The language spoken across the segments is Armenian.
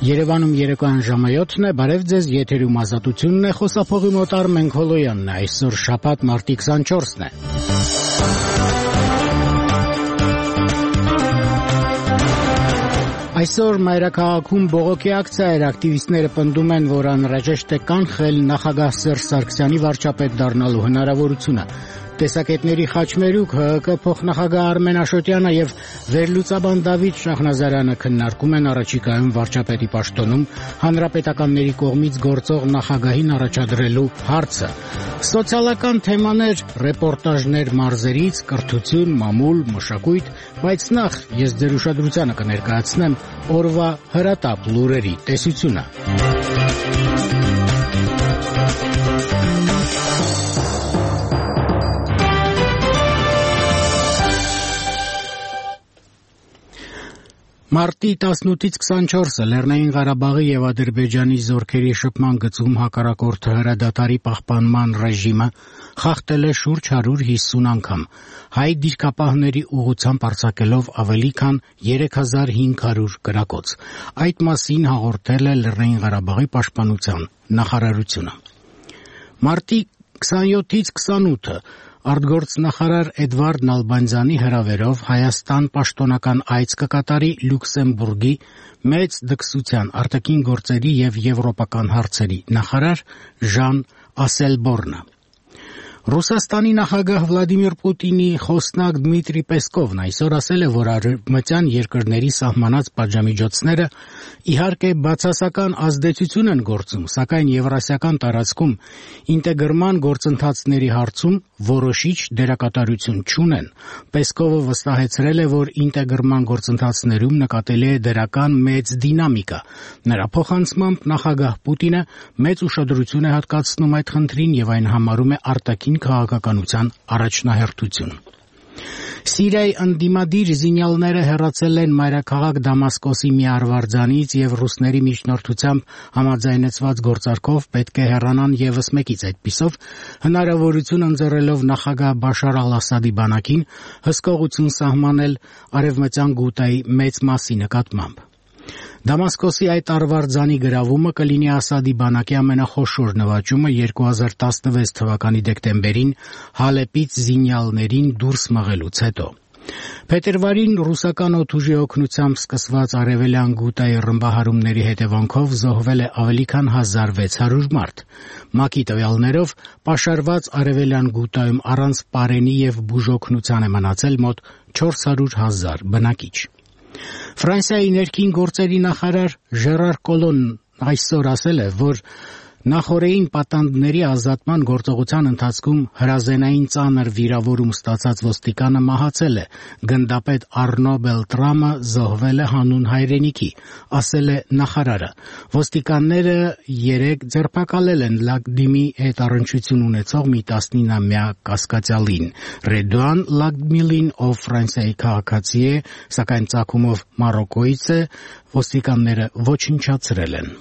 Երևանում երեկոյան ժամը 7-ն է, բարև ձեզ, եթերում Ազատությունն է, խոսափողի մոտ Արմեն Քոլոյանն է, այսօր շաբաթ մարտի 24-ն է։ Այսօր մայրաքաղաքում բողոքի ակցիա էր, ակտիվիստները պնդում են, որ անհրաժեշտ է կանխել նախագահ Սերժ Սարգսյանի վարչապետ դառնալու հնարավորությունը։ Տեսակետների խաչմերուկ ՀՀԿ փոխնախագահ Արմեն Աշոտյանը եւ վերլուծաբան Դավիթ Շահնազարյանը քննարկում են առաջիկայում վարչապետի պաշտոնում հանրապետականների կողմից գործող նախագահին առաջադրելու հարցը։ Սոցիալական թեմաներ, ռեպորտաժներ մարզերից, կրթություն, մամուլ, մշակույթ, բայց նախ ես ձեր ուշադրությանը կներկայացնեմ օրվա հրատապ լուրերի տեսությունը։ Մարտի 18-ից 24-ը Լեռնային Ղարաբաղի եւ Ադրբեջանի զորքերի շփման գծում հակառակորդը հրադադարի պահպանման ռեժիմը խախտել է շուրջ 150 անգամ, հայ դիրքապահների ուղղությամբ արձակելով ավելի քան 3500 կրակոց։ Այդ մասին հաղորդել է Լեռնային Ղարաբաղի պաշտպանության նախարարությունը։ Մարտի 27-ից 28-ը արտգործնախարար Էդվարդ Նալբանդյանի հրավերով Հայաստան պաշտոնական այց կկատարի Լյուքսեմբուրգի մեծ դքսության արտաքին գործերի եւ եվրոպական հարցերի նախարար Ժան Ասելբորնը։ Ռուսաստանի նախագահ Վլադիմիր Պուտինի խոսնակ Դմիտրի Պեսկովն այսօր ասել է, որ արևմտյան երկրների սահմանած պատժամիջոցները իհարկե բացասական ազդեցություն են գործում, սակայն եվրասիական տարածքում ինտեգրման գործընթացների հարցում որոշիչ դերակատարություն չունեն։ Պեսկովը վստահեցրել է, որ ինտեգրման գործընթացներում նկատելի է դրական մեծ դինամիկա։ Նրա փոխանցմամբ նախագահ Պուտինը մեծ ուշադրություն է հատկացնում այդ խնդրին եւ այն համարում է արտաքին քաղաքականության առաջնահերթություն։ Սիրիայի ընդդիմադիր զինյալները հեռացել են մայրաքաղաք Դամասկոսի մի արվարձանից եւ ռուսների միջնորդությամբ համաձայնեցված գործարքով պետք է հեռանան եւս մեկից, այդպիսով հնարավորություն ընձեռելով նախագահ Բաշար ալ-Ասադի բանակին հսկողություն սահմանել արևմտյան Գուտայի մեծ մասի նկատմամբ։ Դամասկոսի այդ արվարձանի գրավումը կլինի Ասադի բանակի ամենախոշոր նվաճումը 2016 թվականի դեկտեմբերին Հալեպից զինյալներին դուրս մղելուց հետո։ Փետրվարին ռուսական օդուժի օգնությամբ սկսված արևելյան Գուտայի ռմբահարումների հետևանքով զոհվել է ավելի քան 1600 մարդ։ ՄԱԿ-ի տվյալներով պաշարված արևելյան Գուտայում առանց պարենի եւ բուժօգնության է մնացել մոտ 400,000 բնակիչ։ Ֆրանսիայի ներքին գործերի նախարար Ժերար Կոլոնն այսօր ասել է, որ նախօրեին պատանդների ազատման գործողության ընթացքում հրազենային ծանր վիրավորում ստացած ոստիկանը մահացել է, գնդապետ Արնո Բելտրամը զոհվել է հանուն հայրենիքի, ասել է նախարարը։ Ոստիկանները 3 ձերբակալել են Լագդիմի հետ առնչություն ունեցող մի 19-ամյա կասկածյալին։ Ռեդուան Լագդմիլին, ով Ֆրանսիայի քաղաքացի է, սակայն ծագումով Մարոկոից է, ոստիկանները ոչնչացրել են։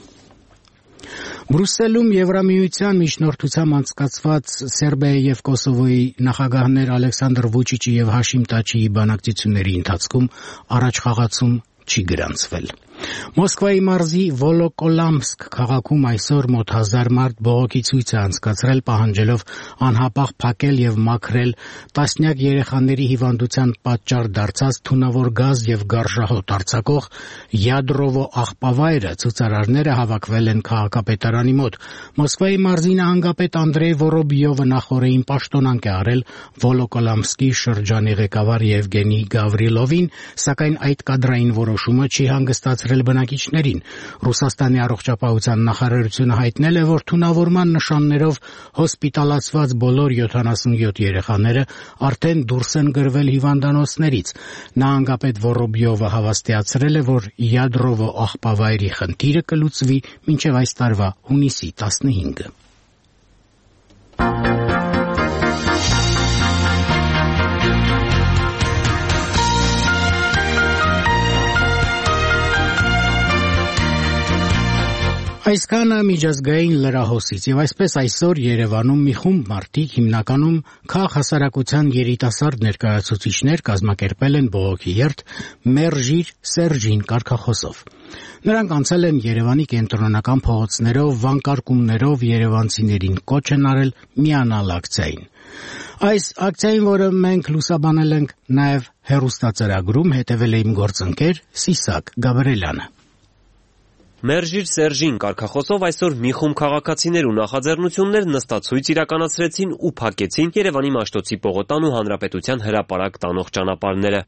Բրուսելում Եվրամիության միջնորդությամբ անցկացված Սերբիայի եւ Կոսովոյի նախագահներ Ալեքսանդր Վուչիչի եւ Հաշիմ Տաչիի բանակցությունների ընթացքում առաջխաղացում չի գրանցվել։ Մոսկվայի մարզի Վոլոկոլամսկ քաղաքում այսօր մոտ 1000 մարդ բողոքի ցույց է անցկացրել, պահանջելով անհապաղ փակել եւ մաքրել տասնյակ երեխաների հիվանդության պատճառ դարձած թունավոր գազ եւ գարժահոտ արձակող Յադրովո աղբավայրը։ Ցուցարարները հավաքվել են քաղաքապետարանի մոտ։ Մոսկվայի մարզի նահանգապետ Անդրեյ Վորոբիովը նախորդին պաշտոնանկ է արել Վոլոկոլամսկի շրջանի ղեկավար Եվգենի Գավրիլովին, սակայն այդ կադրային որոշումը չի հանգստացրել բնակիչներին։ Ռուսաստանի առողջապահության նախարարությունը հայտնել է, որ թունավորման նշաններով հոսպիտալացված բոլոր 77 երեխաները արդեն դուրս են գրվել հիվանդանոցներից։ Նահանգապետ Վորոբիովը հավաստիացրել է, որ Յադրովո աղբավայրի խնդիրը կլուծվի մինչև այս տարվա հունիսի 15-ը։ Այսքանը միջազգային լրահոսից եւ այսպես այսօր Երևանում մի խումբ մարդիկ հիմնականում քաղաքասարակության երիտասարդ ներկայացուցիչներ կազմակերպել են բողոքի երթ «Մերժիր Սերժին» կարգախոսով։ Նրանք անցել են Երևանի կենտրոնական փողոցներով, վանկարկումներով երևանցիներին կոչ են արել միանալ ակցիային։ Այս ակցիային, որը մենք լուսաբանել ենք նաեւ հեռուստածրագրում, հետևել է իմ գործընկեր Սիսակ Գաբրելյանը։ «Մերժիր Սերժին» կարգախոսով այսօր մի խումբ քաղաքացիներ ու նախաձեռնություններ նստացույց իրականացրեցին ու փակեցին Երևանի Մաշտոցի պողոտան ու Հանրապետության հրապարակ տանող ճանապարհները։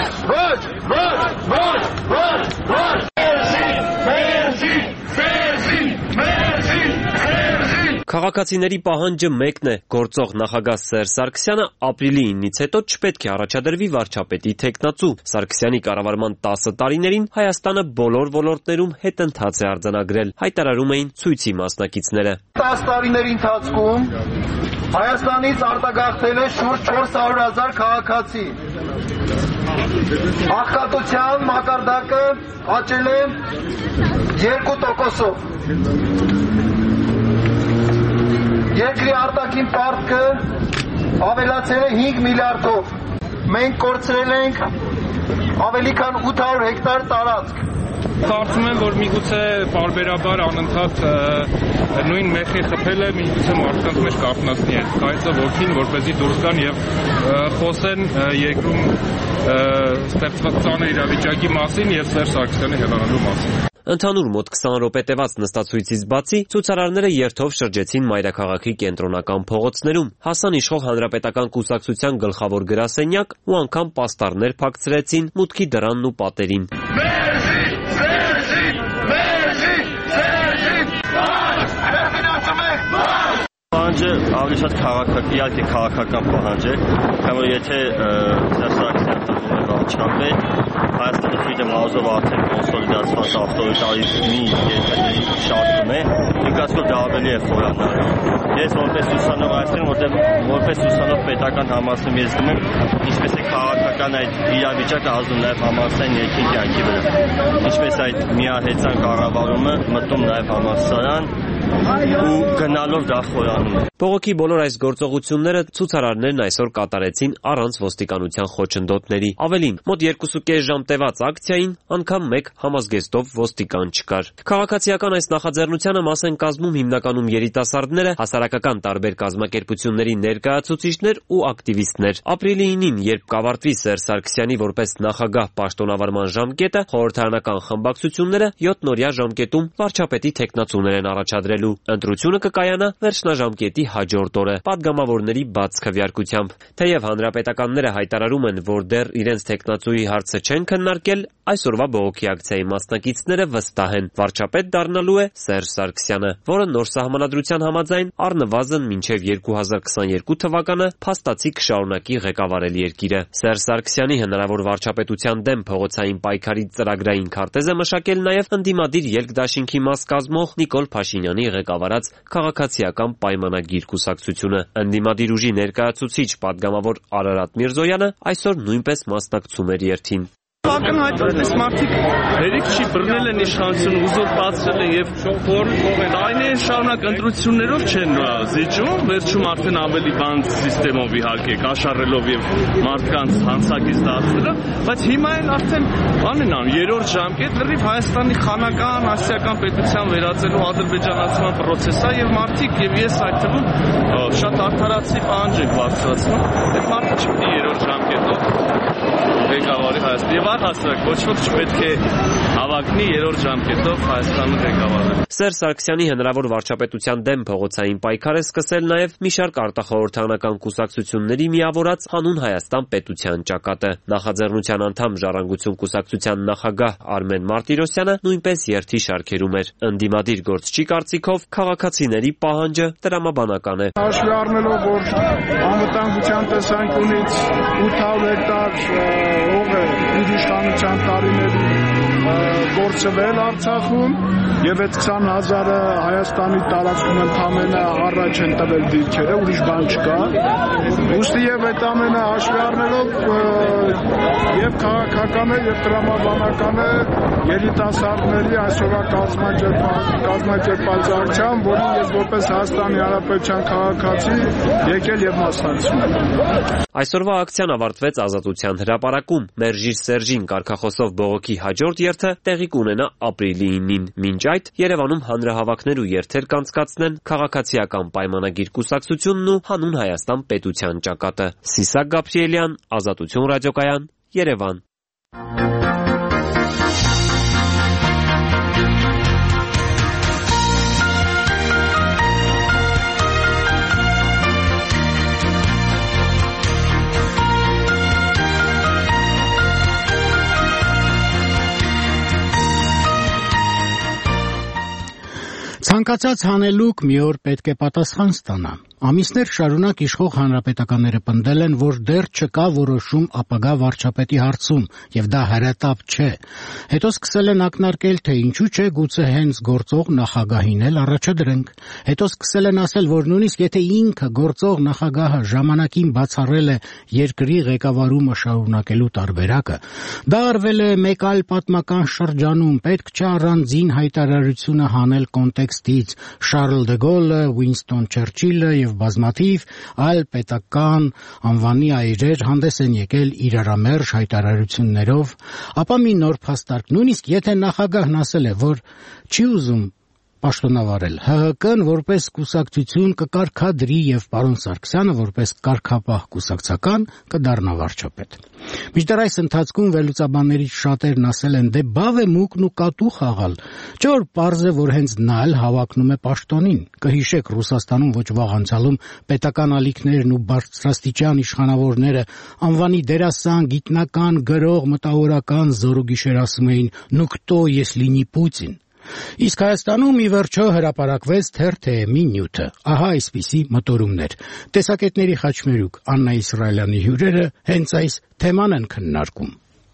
Քաղաքացիների պահանջը մեկն է՝ գործող նախագահ Սերժ Սարգսյանը ապրիլի 9-ից հետո չպետք է առաջադրվի վարչապետի թեկնածու։ Սարգսյանի կառավարման 10 տարիներին Հայաստանը բոլոր ոլորտներում հետընթաց է արձանագրել, հայտարարում էին ցույցի մասնակիցները։ 10 տարիների ընթացքում Հայաստանից արտագաղթել է շուրջ 400,000 քաղաքացի։ Աղքատության մակարդակը աճել է 2%-ով։ Երկրի արտաքին պարտքը ավելացել է 5 միլիարդով։ Մենք կորցրել ենք ավելի քան 800 հեկտար տարածք։ Կարծում եմ, որ միգուցե պարբերաբար անընդհատ նույն մեխի խփելը միգուցե մարդկանց մեջ կապնացնի այդ կայծը ոգին, որպեսզի դուրս գան եւ խոսեն երկրում ստեղծված ծանր իրավիճակի մասին եւ Սերժ Սարգսյանի հեռանալու մասին։ Ընդհանուր մոտ 20 րոպե տևած նստացույցից բացի ցուցարարները երթով շրջեցին մայրաքաղաքի կենտրոնական փողոցներում, հասան իշխող հանրապետական կուսակցության գլխավոր գրասենյակ ու անգամ պաստառներ փակցրեցին մուտքի դռանն ու պատերին։ Պահանջը ավելի շատ քաղաքական պահանջ է, քանի որ եթե Սերժ Սարգսյանը տրվում է վարչապետ, Հայաստանը ֆիդեմ հազով արդեն կոնսոլիդացված ավտորիտարիզմի երկրների շարքում է, իմ կարծիքով դա ավելի է խորանալու։ Ես որպես ուսանող այստեղ, որպես ուսանող պետական համալսարանում ես գնում եմ, ինչպես է քաղաքական այդ իրավիճակը ազդում նաև համալսարանի ներքին կյանքի վրա, ինչպես այդ միահեծան կառավարումը մտնում նաև համալսարան ու գնալով դա խորանում է։ Բողոքի բոլոր այս գործողությունները ցուցարարներն այսօր կատարեցին առանց ոստիկանության խոչընդոտների։ Ավելին, մոտ 2.5 ժամ տևած ակցիային անգամ մեկ համազգեստով ոստիկան չկար։ Քաղաքացիական այս նախաձեռնությանը մաս են կազմում հիմնականում երիտասարդները, հասարակական տարբեր կազմակերպությունների ներկայացուցիչներ ու ակտիվիստներ։ Ապրիլի 9-ին, երբ կավարտվի Սերժ Սարգսյանի որպես նախագահ պաշտոնավարման ժամկետը, խորհրդարանական խմբակցությունները 7-օրյա ժամկետում վարչապետի թեկնածուներ են առաջադրելու։ Ընտրությունը կկայանա վերջնաժամկետի հաջորդ օրը պատգամավորների բաց քվեարկությամբ։ Թեև հանրապետականները հայտարարում են, որ դեռ իրենց թեկնածուի հարցը չեն քննարկել, այսօրվա բողոքի ակցիայի մասնակիցները վստահ են, վարչապետ դառնալու է Սերժ Սարգսյանը, որը նոր սահմանադրության համաձայն առնվազն մինչև 2022 թվականը փաստացի կշարունակի ղեկավարել երկիրը։ Սերժ Սարգսյանի հնարավոր վարչապետության դեմ փողոցային պայքարի ծրագրային քարտեզ է մշակել նաև ընդդիմադիր ելք-դաշինքի մաս կազմող Նիկոլ Փաշինյանի ղեկավարած Քաղաքացիական պայմանագիր կուսակցությունը։ Ընդդիմադիր ուժի ներկայացուցիչ պատգամավոր Արարատ Միրզոյանը այսօր նույնպես մասնակցում էր երթին։ Ակնհայտորեն այս մարդիկ հերիք չի բռնել են իշխանությունը, ուզուրպացրել են եւ տարիներ շարունակ ընտրություններով չեն զիջում, վերջում արդեն ավելի բան սիստեմով իհարկե կաշառելով եւ մարդկանց հանցակից դարձնելով, բայց հիմա են արդեն բան են անում, երրորդ ժամկետ լրիվ Հայաստանի խանական ասիական պետության վերածելու ադրբեջանացման process-ը եւ մարդիկ եւ ես այդ թվում շատ արդարացի պահանջ ենք բարձրացնում, այդ մարդը չպետք է երրորդ ժամկետով ղեկավարի Հայաստանը եւ առհասարակ ոչ ոք չպետք է հավակնի երրորդ ժամկետով Հայաստանը ղեկավարել։ Սերժ Սարգսյանի հնարավոր վարչապետության դեմ փողոցային պայքար է սկսել նաև մի շարք արտախորհրդարանական կուսակցությունների միավորած Հանուն Հայաստան պետության ճակատը։ Նախաձեռնության անդամ Ժառանգություն կուսակցության նախագահ Արմեն Մարտիրոսյանը նույնպես երթի շարքերում էր։ Ընդդիմադիր գործչի կարծիքով քաղաքացիների պահանջը տրամաբանական է։ Հաշվի առնելով, որ անվտանգության տեսանկյունից 800 հեկտար հող է իր իշխանության տարիներին գործվել Արցախում եւ այդ 20,000-ը Հայաստանի տարածքում ընդամենը առաջ են տվել դիրքերը, ուրիշ բան չկա։ Ուստի եւ այդ ամենը հաշվի առնելով եւ քաղաքական է եւ տրամաբանական է երիտասարդների այսօրվա կազմակերպած ակցիան, որին ես որպես Հայաստանի Հանրապետության քաղաքացի եկել եւ մասնակցում եմ։ Այսօրվա ակցիան ավարտվեց Ազատության հրապարակում։ Մերժիր Սերժին կարգախոսով բողոքի հաջորդ երթը տեղի կունենա ապրիլի 9-ին։ Մինչ այդ Երևանում հանրահավաքներ ու երթեր կանցկացնեն Քաղաքացիական պայմանագիր կուսակցությունն ու Հանուն Հայաստան պետության ճակատը։ Սիսակ Գաբրիելյան, Ազատություն ռադիոկայան, Երևան։ Ցանկացած հանելուկ մի օր պետք է պատասխան ստանա։ Ամիսներ շարունակ իշխող հանրապետականները պնդել են, որ դեռ չկա որոշում ապագա վարչապետի հարցում, եւ դա հրատապ չէ։ Հետո սկսել են ակնարկել, թե ինչու չէ գուցե հենց գործող նախագահին էլ առաջադրենք։ Հետո սկսել են ասել, որ նույնիսկ եթե ինքը գործող նախագահը ժամանակին բացառել է երկրի ղեկավարումը շարունակելու տարբերակը, դա արվել է մեկ այլ պատմական շրջանում, պետք չէ առանձին հայտարարությունը հանել կոնտեքստից։ Շարլ դե Գոլը, Ուինստոն Չերչիլը եւ բազմաթիվ այլ պետական անվանի այրեր հանդես են եկել իրարամերժ հայտարարություններով, ապա մի նոր փաստարկ, նույնիսկ եթե նախագահն ասել է, որ չի ուզում պաշտոնավարել, ՀՀԿ-ն որպես կուսակցություն կկարգադրի եւ պարոն Սարգսյանը որպես կարգապահ կուսակցական կդառնա վարչապետ։ Մինչդեռ այս ընթացքում վերլուծաբաններից շատերն ասել են, դե բավ է մուկն ու կատու խաղալ, չէ՞ որ պարզ է, որ հենց նա էլ հավակնում է պաշտոնին։ Կհիշեք Ռուսաստանում ոչ վաղ անցյալում պետական ալիքներն ու բարձրաստիճան իշխանավորները անվանի դերասան, գիտնական, գրող, մտավորական զորուգիշեր ասում էին «Ну кто, если не Путин»։ Իսկ Հայաստանում ի վերջո հրապարակվեց թերթ-մի նյութը։ Ահա այսպիսի մտորումներ։ Տեսակետների խաչմերուկ Աննա Իսրայելյանի հյուրերը հենց այս թեման են քննարկում։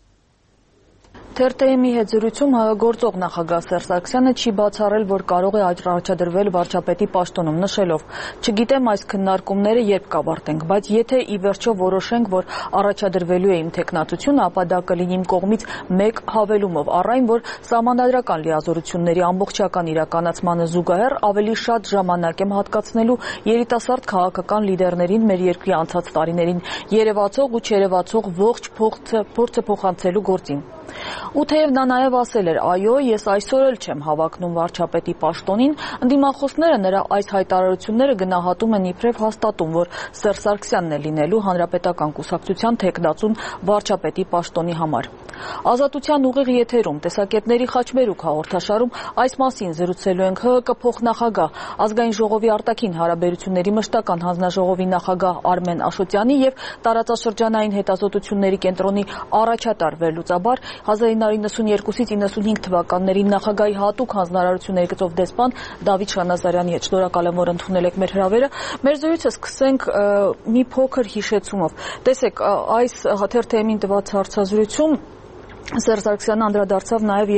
Թերթ-ի հետ զրույցում գործող նախագահ Սերժ Սարգսյանը չի բացառել, որ կարող է առաջադրվել վարչապետի պաշտոնում, նշելով. «Չգիտեմ այս քննարկումները երբ կավարտենք, բայց եթե ի վերջո որոշենք, որ առաջադրվելու է իմ թեկնածությունը, ապա դա կլինի իմ կողմից մեկ հավելումով, առ այն, որ սահմանադրական լիազորությունների ամբողջական իրականացմանը զուգահեռ ավելի շատ ժամանակ եմ հատկացնելու երիտասարդ քաղաքական լիդերներին մեր երկրի անցած տարիներին երևացող ու չերևացող ողջ փորձը փոխանցելու գործին»։ Ու թեև նա նաև ասել էր, այո, ես այսօր էլ չեմ հավակնում վարչապետի պաշտոնին, ընդդիմախոսները նրա այս հայտարարությունները գնահատում են իբրև հաստատում, որ Սերժ Սարգսյանն է լինելու հանրապետական կուսակցության թեկնածուն վարչապետի պաշտոնի համար։ Ազատության ուղիղ եթերում տեսակետների խաչմերուկ հաղորդաշարում այս մասին զրուցելու ենք ՀՀԿ փոխնախագահ, Ազգային ժողովի արտաքին հարաբերությունների մշտական հանձնաժողովի նախագահ Արմեն Աշոտյանի եւ տարածաշրջանային հետազոտությունների կենտրոնի առաջատար վերլուծաբար 1992-ից 95 թվականներին նախագահի հատուկ հանձնարարությունների գծով դեսպան Դավիթ Շանազարյանի հետ։ Շնորհակալ եմ, որ ընդունել եք մեր հրավերը։ Մեր զրույցը սկսենք մի փոքր հիշեցումով։ Տեսեք, այս թերթ-ին տված հարցազրույցում Սերժ Սարգսյանը անդրադարձավ նաև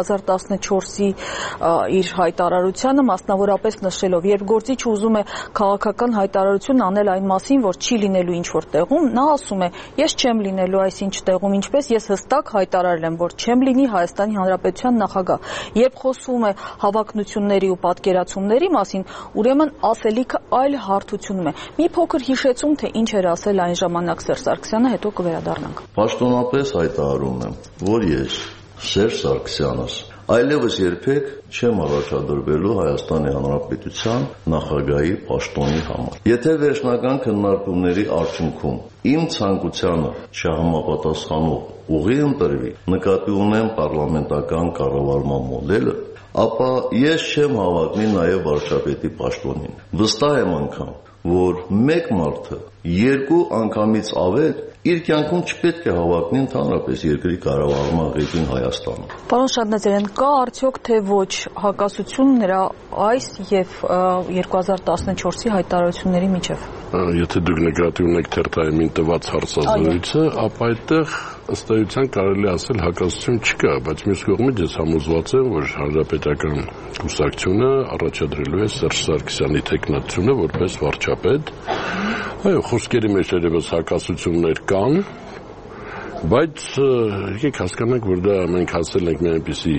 2014-ի իր հայտարարությանը, մասնավորապես նշելով, երբ գործիչ ուզում է քաղաքական հայտարարություն անել այն մասին, որ չի լինելու ինչ-որ տեղում, նա ասում է, ես չեմ լինելու այսինչ տեղում, ինչպես ես հստակ հայտարարել եմ, որ չեմ լինի Հայաստանի Հանրապետության նախագահ։ Երբ խոսվում է հավակնությունների ու պատկերացումների մասին, ուրեմն ասելիքը այլ հարթությունում է։ Մի փոքր հիշեցում, թե ինչ էր ասել այն ժամանակ Սերժ Սարգսյանը, հետո կվերադառնանք։ Պաշտոնապես հայտարարում եմ, որ ես Սերժ Սարգսյանս այլևս երբեք չեմ առաջադրվելու Հայաստանի Հանրապետության նախագահի պաշտոնի համար։ Եթե վերջնական քննարկումների արդյունքում իմ ցանկությանը չհամապատասխանող ուղի ընտրվի, նկատի ունեմ պարլամենտական կառավարման մոդելը, ապա ես չեմ հավակնի նաև վարչապետի պաշտոնին։ Վստահ եմ անգամ, որ մեկ մարդը երկու անգամից ավել իր կյանքում չպետք է հավակնի ընդհանրապես երկրի կառավարման ղեկին Հայաստանում։ Պարոն Շադնազարյան, կա արդյոք թե ոչ հակասություն նրա այս եւ 2014-ի հայտարարությունների միջև։ Եթե դուք նկատի ունեք թերթային տված հարցազրույցը, ապա այդտեղ ըստ էության կարելի ասել հակասություն չկա, բայց մյուս կողմից ես համոզված եմ, որ հանրապետական կուսակցությունը առաջադրելու է Սերժ Սարգսյանի թեկնածությունը որպես վարչապետ։ Այո, խոսքերի մեջ երևս հակասություններ կան, Բայց եկեք հասկանանք, որ դա մենք հասել ենք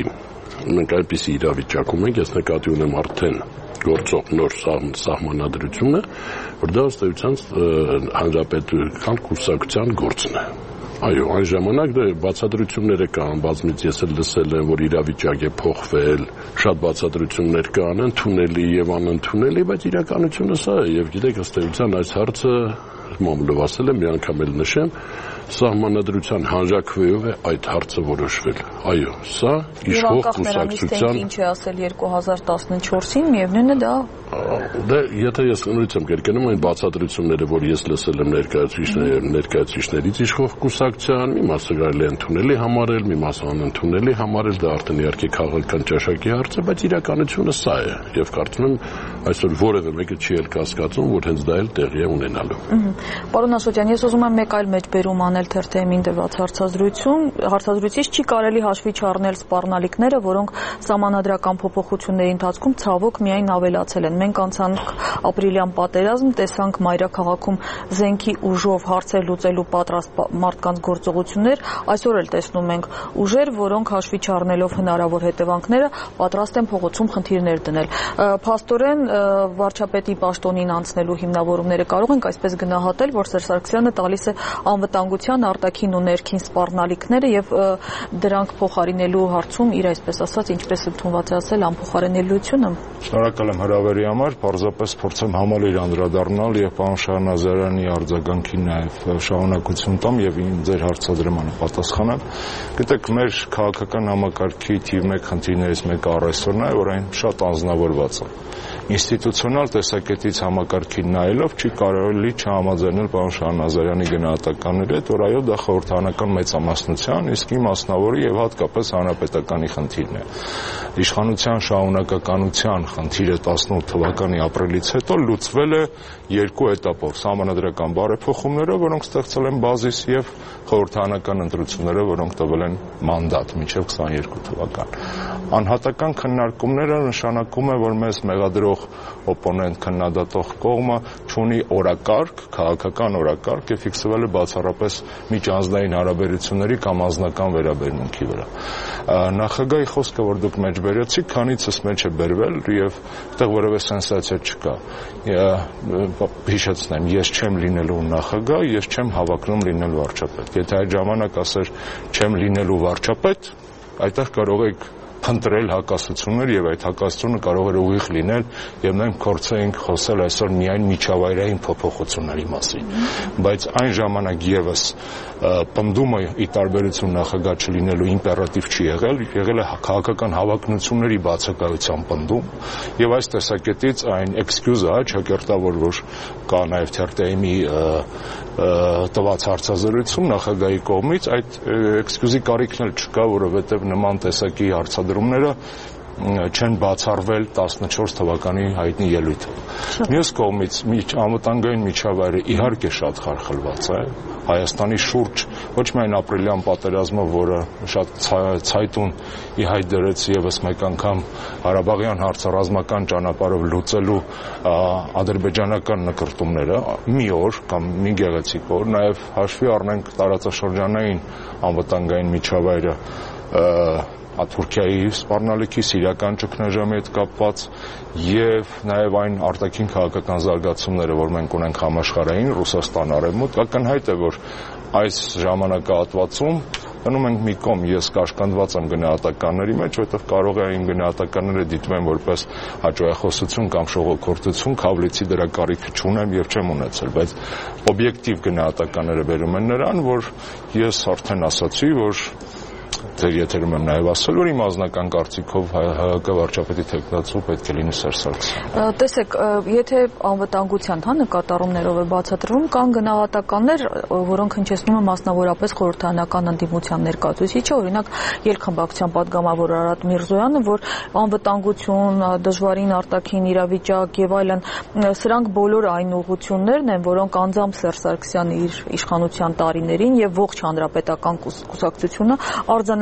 մենք այնպիսի իրավիճակում ենք, ես նկատի ունեմ արդեն գործող նոր սահմանադրությունը, որ դա ըստ էության հանրապետական կուսակցության գործն է։ Այո, այն ժամանակ բացատրությունները կան, բազմից ես էլ լսել եմ, որ իրավիճակ է փոխվել, շատ բացատրություններ կան, ընդունելի եւ անընդունելի, բայց իրականությունը սա է, եւ գիտեք, ըստ էության այս հարցը մամուլով ասել եմ, մի անգամ էլ նշեմ, սահմանադրության հանրակրվեով է այդ հարցը որոշվել։ Այո, սա իշխող կուսակցության ինչ է ասել 2014-ին, միևնույնն է դա եթե ես նորից եմ կրկնում այն բացատրությունները, որ ես լսել եմ ներկայացուցիչներից իշխող կուսակցության, մի մասը կարելի է ընդունելի համարել, մի մասը անընդունելի համարել, դա արդեն իհարկե քաղաքական ճաշակի հարց է, բայց իրականությունը սա է, եւ կարծում եմ այսօր որևէ մեկը չի էլ կասկածում, որ հենց դա էլ տեղի է ունենալու։ Պարոն Աշոտյան, ես ուզում եմ մեկ այլ մեջբերում անել թերթ-ին տված հարցազրույցից չի կարելի հաշվի չառնել սպառնալիքները, որոնք սահմանադրական փոփոխությունների ընթացքում ցավոք միայն ավելացել են։ Մենք անցանք ապրիլյան պատերազմ, տեսանք մայրաքաղաքում զենքի ուժով հարցեր լուծելու պատրաստ մարդկանց գործողություններ, այսօր էլ տեսնում ենք ուժեր, որոնք հաշվի չառնելով հնարավոր հետևանքները պատրաստ են փողոցում խնդիրներ դնել։ Փաստորեն վարչապետի պաշտոնին անցնելու հիմնավորումները կարող ենք այսպես գնահատել, որ Սերժ Սարգսյանը տալիս է անվտանգության արտաքին ու ներքին սպառնալիքները եւ դրանք փոխարինելու հարցում իր այսպես ասած, ինչպես ընդունված է ասել, անփոխարինելիությունը։ Շնորհակալ եմ հրավերի համար, պարզապես փորձեմ համալիր անդրադառնալ եւ պարոն Շահնազարյանի արձագանքին նաեւ շարունակություն տամ եւ ձեր հարցադրմանը պատասխանեմ։ Գիտեք, մեր քաղաքական համակարգի թիվ 1 խնդիրներից մեկը առայսօրն է, որ այն շատ անձնավորված է։ Ինստիտուցիոնալ տեսակետից համակարգին նայելով չի կարելի չհամաձայնել պարոն Շահնազարյանի գնահատականների հետ, որ այո, դա խորհրդարանական մեծամասնության, իսկ իմասնավորի եւ հատկապես հանրապետականի խնդիրն է։ Իշխանության շահունակականության խնդիրը 18 թվականի ապրիլից հետո լուծվել է երկու էտապով՝ սահմանադրական բարեփոխումներով, որոնք ստեղծել են բազիս, եւ խորհրդարանական ընտրությունները, որոնք տվել են մանդատ մինչև 22 թվական։ Անհատական քննարկումները նշանակում է, որ մեզ մեղադրող օպոնենտ քննադատող կողմը ունի օրակարգ, քաղաքական օրակարգ եւ ֆիքսվել է բացառապես միջանձնային հարաբերությունների կամ անձնական վերաբերմունքի վրա։ Նախագահի խոսքը, որ դուք մեջբերեցիք, քանիցս մեջ է բերվել եւ այդտեղ որևէ սենսացիա չկա։ Հիշեցնեմ, ես չեմ լինելու նախագահ, ես չեմ հավակնում լինել վարչապետ։ Եթե այդ ժամանակ ասեր չեմ լինելու վարչապետ, այդտեղ կարող եք փնտրել հակասություններ եւ այդ հակասությունը կարող էր ուղիղ լինել եւ մենք փորձեինք խոսել այսօր միայն միջավայրային փոփոխությունների մասին, բայց այն ժամանակ եւս պնդումը ի տարբերություն նախագահ չլինելու իմպերատիվ չի եղել է քաղաքական հավակնությունների բացակայության պնդում եւ այս տեսակետից այն էքսկյուզը, ճակերտավոր, որ կա նաեւ թերթ-ի տված հարցազրույցում նախագահի կողմից, այդ էքսկյուզի կարիքն էլ չկա, որովհետեւ նման տեսակի հարցադրումները չեն բացառվել 14 թվականի հայտնի ելույթով։ Մյուս կողմից անվտանգային միջավայրը իհարկե շատ խարխլված է։ Հայաստանի շուրջ ոչ միայն ապրիլյան պատերազմը, որը շատ ցայտուն ի հայտ դրեց եւս մեկ անգամ Ղարաբաղյան հարցը ռազմական ճանապարհով լուծելու ադրբեջանական նկրտումները մի օր կամ մի գեղեցիկ օր, նաեւ հաշվի առնենք տարածաշրջանային անվտանգային միջավայրը Թուրքիայի սպառնալիքի սիրիական ճգնաժամի հետ կապված եւ նաեւ այն արտաքին քաղաքական զարգացումները, որ մենք ունենք համաշխարհային Ռուսաստան արևմուտք, ակնհայտ է, որ այս ժամանակահատվածում դնում ենք մի կողմ, ես կաշկանդված եմ գնահատականների մեջ, որովհետեւ կարող է այն գնահատականները դիտվեն որպես հաջողախոսություն կամ շողոքորթություն, Քավլիցի դրա կարիքը չունեմ եւ չեմ ունեցել, բայց օբյեկտիվ գնահատականները վերում են նրան, որ ես արդեն ասացի, որ ձեր եթերում եմ նաև ասել, որ իմ անձնական կարծիքով ՀՀԿ վարչապետի թեկնածու պետք է լինի Սերժ Սարգսյանը։ Տեսեք, եթե անվտանգության նկատառումներով է բացատրվում, կան գնահատականներ, որոնք հնչեցնում են մասնավորապես խորհրդարանական ընդդիմության ներկայացուցիչը, օրինակ Ելքխմբակցության падգամավոր Արարատ Միրզոյանը, որ անվտանգություն, դժվարին արտաքին իրավիճակ եւ այլն, սրանք բոլոր այն ուղղություններն են, որոնք անձամբ Սերժ Սարգսյանը իր իշխանության տարիներին եւ ողջ հանրապետական կուսակցությունը արձանագրել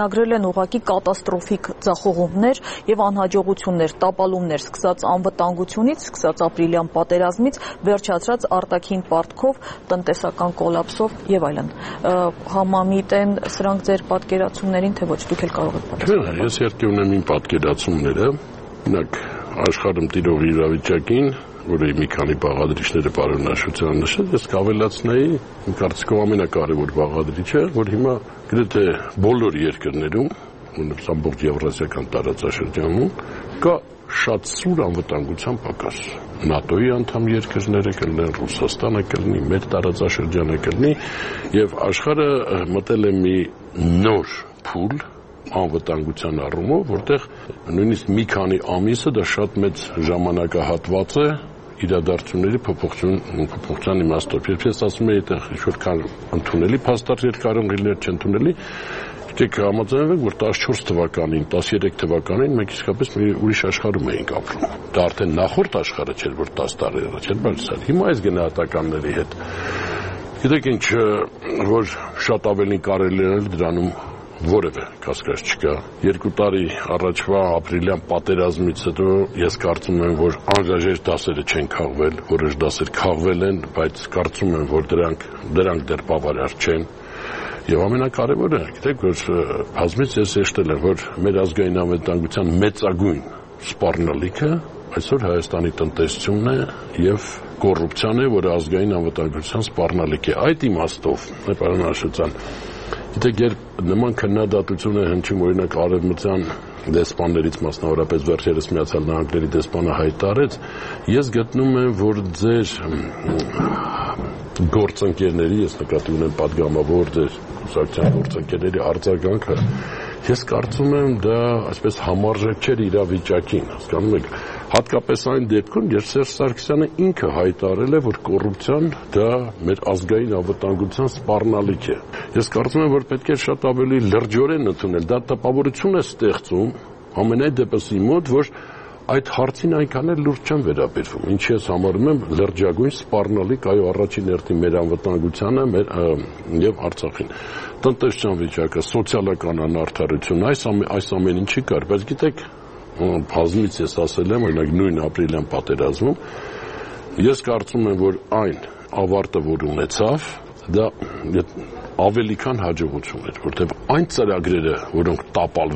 նշանագրել են ուղղակի կատաստրոֆիկ ձախողումներ եւ անհաջողություններ, տապալումներ, սկսած անվտանգությունից, սկսած ապրիլյան պատերազմից, վերջացրած արտաքին պարտքով, տնտեսական կոլապսով եւ այլն։ Համամիտ են սրանք ձեր պատկերացումներին, թե ոչ, դուք էլ կարող եք պատասխանել։ Ես երկի ունեմ իմ պատկերացումները, օրինակ աշխարհում տիրող իրավիճակին, որը մի քանի բաղադրիչները պարոնաշության նշել, ես կավելացնեի, իմ կարծիքով ամենակարևոր բաղադրիչը, որ հիմա գրեթե բոլոր երկրներում, ամբողջ եվրասիական տարածաշրջանում կա շատ սուր անվտանգության պակաս։ ՆԱՏՕ-ի անդամ երկրները կլինեն, Ռուսաստանը կլինի, մեր տարածաշրջանը կլինի, եւ աշխարհը մտել է մի նոր փուլ անվտանգության առումով, որտեղ նույնիսկ մի քանի ամիսը դա շատ մեծ ժամանակահատված է իրադարձությունների փոփոխության իմաստով։ Երբ ես ասում եմ, այդտեղ ինչ-որ կան ընդունելի փաստարկներ կարող լինել, չընդունելի, դուք համաձայնվեք, որ 14 թվականին, 13 թվականին մենք իսկապես մի ուրիշ աշխարհում էինք ապրում։ Դա արդեն նախորդ աշխարհը չէր, որ 10 տարի առաջ էր, բայց հիմա այս գնահատականների հետ։ Գիտեք ինչ, որ շատ ավելի կարելի է դրանում որևէ կասկած չկա։ 2 տարի առաջվա ապրիլյան պատերազմից հետո ես կարծում եմ, որ անհրաժեշտ դասերը չեն քաղվել, որոշ դասեր քաղվել են, բայց կարծում եմ, որ դրանք դեռ բավարար չեն։ Եվ ամենակարևորը, գիտեք, որ բազմից ես հեշտել եմ, որ մեր ազգային անվտանգության մեծագույն սպառնալիքը այսօր Հայաստանի տնտեսությունն է եւ կոռուպցիան է, որը ազգային անվտանգության սպառնալիք է։ Այդ իմաստով, պարոն Աշոտյան, գիտեք, երբ նման քննադատություն է հնչում, օրինակ արևմտյան դեսպաններից, մասնավորապես վերջերս Միացյալ Նահանգների դեսպանը հայտարարեց, ես գտնում եմ, որ ձեր գործընկերների, ես նկատի ունեմ падգամավոր ձեր կուսակցության գործընկերների արձագանքը, ես կարծում եմ դա այսպես համարժեք չէր իրավիճակին, հասկանում եք, հատկապես այն դեպքում, երբ Սերժ Սարգսյանը ինքը հայտարարել է, որ կոռուպցիան դա մեր ազգային անվտանգության սպառնալիք է։ Ես կարծում եմ, որ պետք է շատ ավելի լրջորեն ընդունել, դա տպավորություն է ստեղծում ամենայն դեպս իմ մոտ, որ այդ հարցին այնքան էլ լուրջ չեմ վերաբերվում, ինչի ես համարում եմ լրջագույն սպառնալիք, այո, առաջին հերթին մեր անվտանգությանը եւ Արցախին։ Տնտեսության վիճակը, սոցիալական անարդարությունը, այս ամեն ինչի կար, բայց գիտեք, բազմից ես ասել եմ, օրինակ նույն ապրիլյան պատերազմում, ես կարծում եմ, որ այն ավարտը, որ ունեցավ, դա ավելի քան հաջողություն էր, որտեղ այն ծրագրերը, որոնք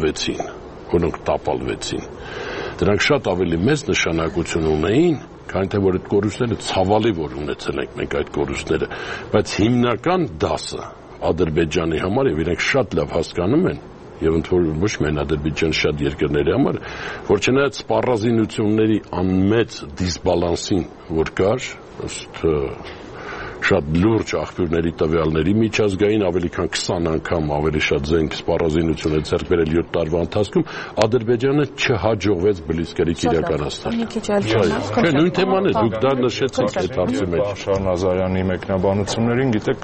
տապալվեցին, դրանք շատ ավելի մեծ նշանակություն ունեին, քան թե որ այդ կորուստները ցավալի որ ունեցել ենք մենք այդ կորուստները, բայց հիմնական դասը Ադրբեջանի համար եւ իրենք շատ լավ հասկանում են եւ ընդհանուր ոչ միայն Ադրբեջանի շատ երկրների համար, որ չնայած սպառազինությունների անմեծ դիսբալանսին, որ կար, ըստ շատ լուրջ աղբյուրների տվյալների միջազգային ավելի քան 20 անգամ ավելի շատ զենք սպառազինություն է ձեռք բերել 7 տարվա ընթացքում, Ադրբեջանը չհաջողվեց բլիցկրիգ իրականացնել։ Նույն թեման է, դուք դա նշեցիք այդ հարցի մեջ։ Շահ Նազարյանի մեկնաբանություններին, գիտեք,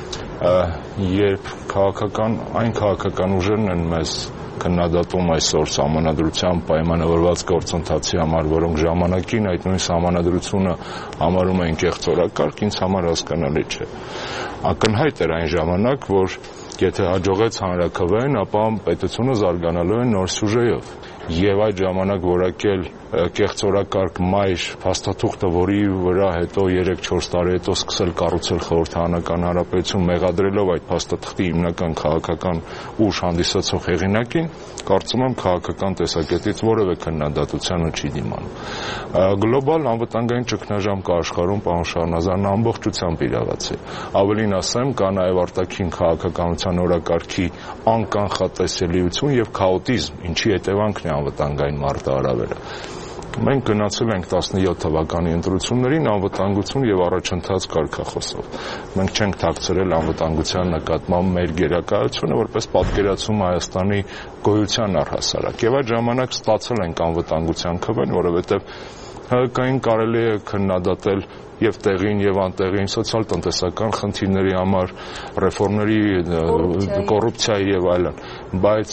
երբ այն քաղաքական ուժերն են մեզ քննադատում այսօր սահմանադրությամբ պայմանավորված գործընթացի համար, որոնք ժամանակին այդ նույն սահմանադրությունը համարում էին կեղծորակարգ, ինձ համար հասկանալի չէ։ Ակնհայտ էր այն ժամանակ, որ եթե հաջողեց հանրաքվեն, ապա պետությունը զարգանալու է նոր սյուժեով։ Եվ այդ ժամանակ որակել կեղծորակարգ մայր փաստաթուղթը, որի վրա հետո 3-4 տարի հետո սկսել կառուցել խորհրդարանական հանրապետություն, մեղադրելով այդ փաստաթղթի հիմնական քաղաքական ուժ հանդիսացող հեղինակին, կարծում եմ քաղաքական տեսակետից որևէ քննադատությանը չի դիմանում։ Գլոբալ անվտանգային ճգնաժամ կա աշխարհում, պարոն Շահնազարն ամբողջությամբ իրավացի։ Ավելին ասեմ, կա նաև արտաքին քաղաքականության օրակարգի անկանխատեսելիություն եւ քաոտիզմ, ինչի հետևանքն է անվտանգային մարտահրավերը։ Մենք գնացել ենք 17 թվականի ընտրություններին անվտանգություն եւ առաջընթաց կարգախոսով։ Մենք չենք թաքցրել անվտանգության նկատմամբ մեր գերակայությունը որպես պատկերացում Հայաստանի գոյության առհասարակ։ Եվ այդ ժամանակ ստացել ենք անվտանգության քվեն, որովհետեւ հակային կարելի է քննադատել եւ տեղին եւ անտեղին սոցիալ-տնտեսական խնդիրների համար, ռեֆորմների, կոռուպցիայի եւ այլն, բայց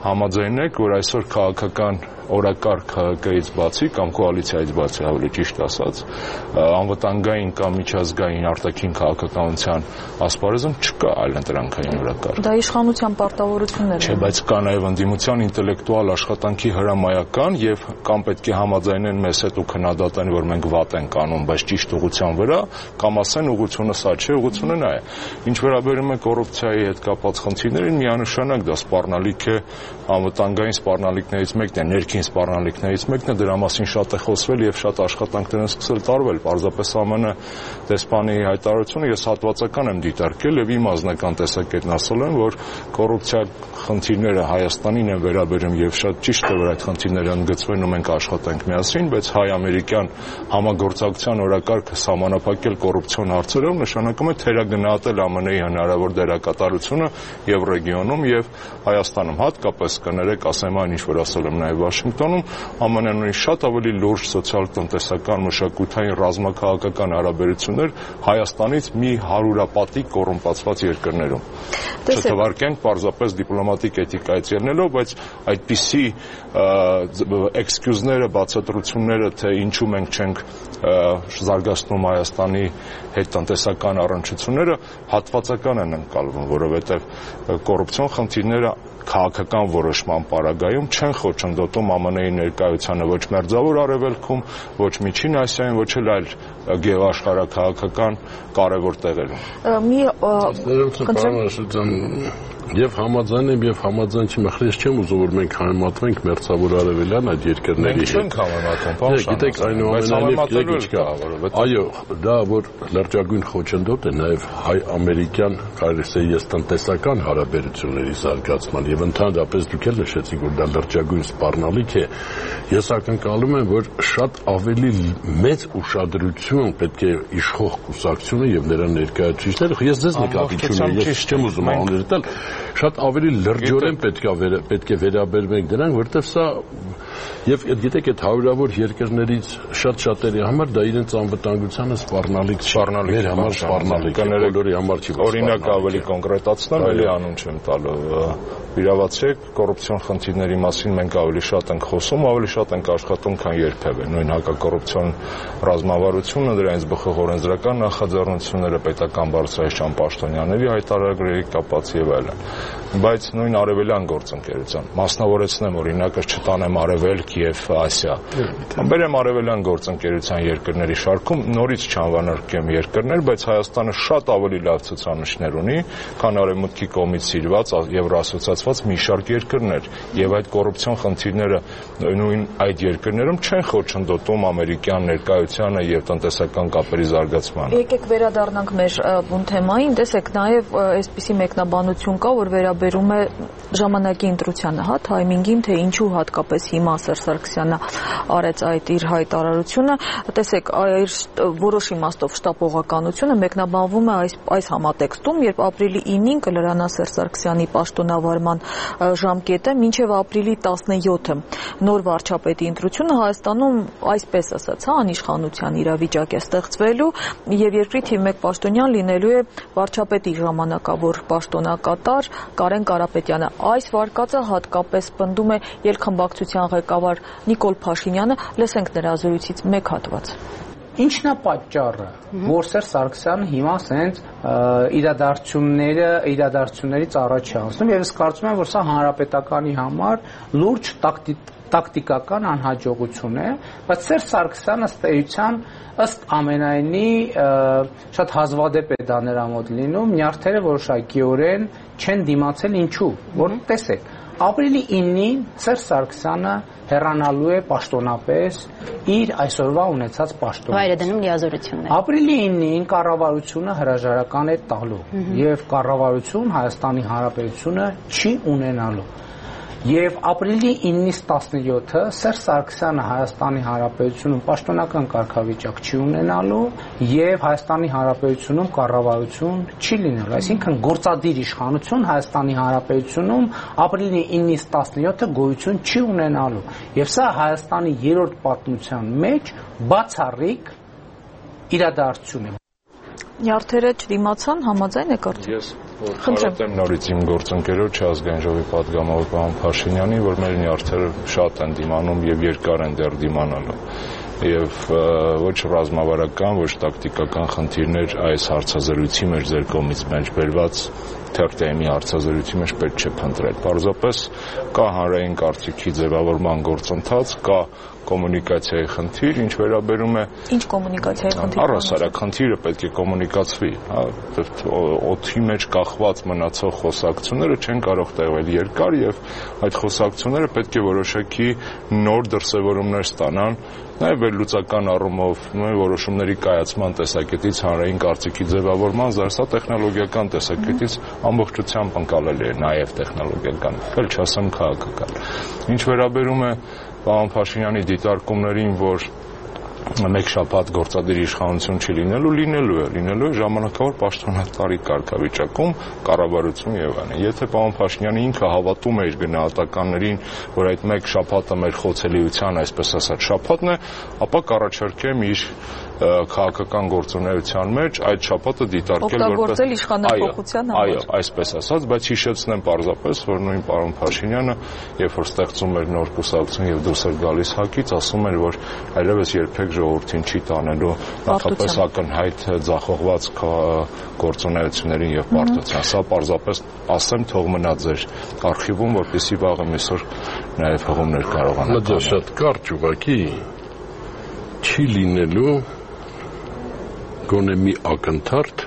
համաձայն եք, որ այսօր քաղաքական օրակարգ ՀԿ-ից բացի կամ կոալիցիայից բացի, ավելի ճիշտ ասած, անվտանգային կամ միջազգային արտաքին քաղաքականության ասպարեզում չկա այլ ընտրանքային օրակարգ։ Դա իշխանության պարտավորություններ են։ Չէ, բայց կա նաև ընդդիմության ինտելեկտուալ աշխատանքի հրամայական եւ կամ պետք է համաձայնեն մեզ հետ ու քննադատեն, որ մենք վատ ենք անում, բայց ճիշտ ուղղության վրա, կամ ասեն ուղղությունը սա չէ, ուղղությունը նա է։ Ինչ վերաբերում է կոռուպցիայի հետ կապված խնդիրներին, միանշանակ դա սպառնալիք է, անվտանգային սպառնալիքներից մեկն է, ներքին սպառնալիքներից մեկն է, դրա մասին շատ է խոսվել եւ շատ աշխատանքներ են սկսել տարվել։ Պարզապես ԱՄՆ դեսպանի հայտարարությունը ես հատվածական եմ դիտարկել եւ իմ անձնական տեսակետն ասել եմ, որ կոռուպցիա խնդիրները Հայաստանին են վերաբերում եւ շատ ճիշտ է, որ այդ խնդիրները ընդգծվեն ու մենք աշխատենք միասին, բայց հայ-ամերիկյան համագործակցության օրակարգը սահմանափակել կոռուպցիոն հարցերով նշանակում է թերագնահատել ԱՄՆ-ի հնարավոր դերակատարությունը եւ ռեգիոնում եւ Հայաստանում, հատկապես կներեք, ասեմ այն, ինչ որ ասել եմ նաեւ Վաշինգտոնում, ԱՄՆ-ն ունի շատ ավելի լուրջ սոցիալ-տնտեսական, մշակութային, ռազմաքաղաքական հարաբերություններ Հայաստանից մի 100-պատիկ կոռումպացված երկրներում։ Չթվարկենք պարզապես դիպլոմատիկ էթիկայից ելնելով, բայց այդպիսի էքսկյուզները, բացատրությունները, թե ինչու մենք չենք զարգացնում Հայաստանի հետ տնտեսական առնչությունները, հատվածական են ընկալվում, որովհետև կոռուպցիոն խնդիրները քաղաքական որոշման պարագայում չեն խոչընդոտում ԱՄՆ-ի ներկայությանը ոչ մերձավոր արևելքում, ոչ միջին Ասիայում, ոչ էլ այլ գեոաշխարհաքաղաքական կարևոր տեղերում։ Եվ համաձայն եմ եւ համաձայն չեմ, ախր չեմ ուզում որ մենք համեմատվենք մերձավոր արևելյան այդ երկրների հետ։ Մենք չենք համեմատում, բան գիտեք, այնուամենայնիվ այո, դա որ լրջագույն խոչընդոտ է նաեւ հայ-ամերիկյան, կարելի է ես տնտեսական հարաբերությունների զարգացման եւ ընդհանրապես դուք էլ նշեցիք որ դա լրջագույն սպառնալիք է։ Ես ակնկալում եմ որ շատ ավելի մեծ ուշադրություն պետք է իշխող կուսակցությունը եւ նրա ներկայացուցիչները, ես ձեզ նկատիչում եմ, ես չեմ ուզում անուններ տալ, շատ ավելի լրջորեն պետք է վերաբերվենք դրան, որտեղ սա եւ գիտեք այդ հարյուրավոր երկրներից շատ-շատերի համար դա իրենց անվտանգությանը սպառնալիք մեր համար սպառնալիք է, բոլորի համար չի։ Օրինակ ավելի կոնկրետացնեմ, էլի անուն չեմ տալու։ Վիրավորեք, կոռուպցիոն խնդիրների մասին մենք ավելի շատ ենք խոսում, ավելի շատ ենք աշխատում, քան երբևէ։ Նույն հակակոռուպցիոն ռազմավարությունը, դրանից բխող օրենսդրական նախաձեռնությունները, պետական բարձրաստիճան պաշտոնյաների հայտարարագրերի կապած եւ այլն։ Բայց նույն արևելյան գործընկերության մասնավորեցնեմ օրինակը չտանեմ Արևելք եւ Ասիա։ Բերեմ արևելյան գործընկերության երկրների շարքում նորից չանվանարկեմ երկրներ, բայց Հայաստանը շատ ավելի լավ ցուցանիշներ ունի, քան արևմուտքի կողմից սիրված եւ ասոցիացված մի շարք երկրներ, եւ այդ կոռուպցիոն խնդիրները նույն այդ երկրներում չեն խոչընդոտում ամերիկյան ներկայությանը եւ տնտեսական կապերի զարգացմանը։ Եկեք վերադառնանք մեր թեմային, տեսեք նաեւ այսպիսի մեկնաբանություն կա, որ վերաբերում է ժամանակի ընտրությանը, հա, թայմինգին, թե ինչու հատկապես հիմա Սերժ Սարգսյանը արեց այդ իր հայտարարությունը։ Տեսեք, որոշ իմաստով շտապողականությունը մեկնաբանվում է այս համատեքստում, երբ ապրիլի 9-ին կլրանա Սերժ Սարգսյանի պաշտոնավարման ժամկետը, մինչև ապրիլի 17-ը նոր վարչապետի ընտրությունը Հայաստանում, այսպես ասած, հա, անիշխանության իրավիճակ է ստեղծվելու եւ երկրի թիվ 1 պաշտոնյան լինելու է վարչապետի ժամանակավոր պաշտոնակատար Կարեն Կարապետյանը։ Այս վարկածը հատկապես պնդում է երկխմբակցության ղեկավար Նիկոլ Փաշինյանը, լսենք նրա զրույցից մեկ հատված։ Ինչն է պատճառը, որ Սերժ Սարգսյանը հիմա ասենց իրադարձություններից առաջ է անցնում եւ ես կարծում եմ, որ սա հանրապետականի համար լուրջ տակտիկական անհաջողություն է, բայց Սերժ Սարգսյանը ըստ էության ըստ ամենայնի շատ հազվադեպ է դա նրա մոտ լինում, նյարդերը որոշակիորեն չեն դիմացել ինչու, որ տեսեք, ապրիլի 9-ին Սերժ Սարգսյանը հեռանալու է պաշտոնապես իր այսօրվա ունեցած պաշտոնից։ Վայր է դնում լիազորություններ։ Ապրիլի 9-ին կառավարությունը հրաժարական է տալու եւ կառավարություն Հայաստանի Հանրապետությունը չի ունենալու։ Եվ ապրիլի 9-ից 17-ը Սերժ Սարգսյանը Հայաստանի Հանրապետությունում պաշտոնական կարգավիճակ չի ունենալու եւ Հայաստանի Հանրապետությունում կառավարություն չի լինելու, այսինքն գործադիր իշխանություն Հայաստանի Հանրապետությունում ապրիլի 9-ից 17-ը գոյություն չի ունենալու եւ սա Հայաստանի երրորդ պատմության մեջ բացառիկ իրադարձություն է։ Նյարդերը չդիմացան, համաձայն եք արդյոք։ Խնդրեմ նորից իմ գործընկերոջ ազգային ժողովի պատգամավոր պարոն Փաշինյանին, որ մեր նյարդերը շատ են դիմանում եւ երկար են դեռ դիմանալու։ Եվ ոչ ռազմավարական, ոչ տակտիկական խնդիրներ այս հարցազրույցի մեջ ձեր կողմից մեջբերված թերթեմի հարցազրույցի մեջ պետք չէ փնտրել։ Պարզապես կա հանրային կարծիքի ձևավորման գործընթաց, կա կոմունիկացիայի խնդիր, ինչ վերաբերում է Ինչ կոմունիկացիայի խնդիր։ Առհասարակ խնդիրը պետք է կոմունիկացվի, հա, օդի մեջ կախված մնացող խոսակցությունները չեն կարող տևել երկար եւ այդ խոսակցությունները պետք է որոշակի նոր դրսևորումներ ստանան, նաեւ վերլուծական առումով, որոշումների կայացման տեսակետից, հանրային կարծիքի ձևավորման, զարսա տեխնոլոգիական տեսակետից ամբողջությամբ ընկալելի է նաեւ տեխնոլոգիական, ել չասեմ քաղաքական։ Ինչ վերաբերում է պարոն Փաշինյանի դիտարկումներին, որ մեկ շաբաթ գործադիր իշխանություն չի լինելու է ժամանակավոր պաշտոնատարի կարգավիճակում կառավարություն եւ այլն։ Եթե պարոն Փաշինյանը ինքը հավատում է իր գնահատականներին, որ այդ մեկ շաբաթը մեր խոցելիության, այսպես ասած, շաբաթն է, ապա կառաջարկեմ իր քաղաքական գործունեության մեջ այդ շաբաթը դիտարկել օգտագործել իշխանապողության համար։ Այո, այսպես ասած, բայց հիշեցնեմ պարզապես, որ նույն պարոն Փաշինյանը, երբ որ ստեղծում էր նոր կուսակցություն եւ դուրս էր գալիս ՀԱԿ-ից, ասում էր, որ այլևս երբեք ժողովրդին չի տանելու նախապես ակնհայտ ձախողված գործունեություններին եւ պարտության։ Սա պարզապես ասեմ, թող մնա ձեր արխիվում, որպեսզի վաղը այսօր նաեւ հղումներ կարողանան։ Դա շատ կարճ ուղղակի չի լինելու գոնե մի ակնթարթ,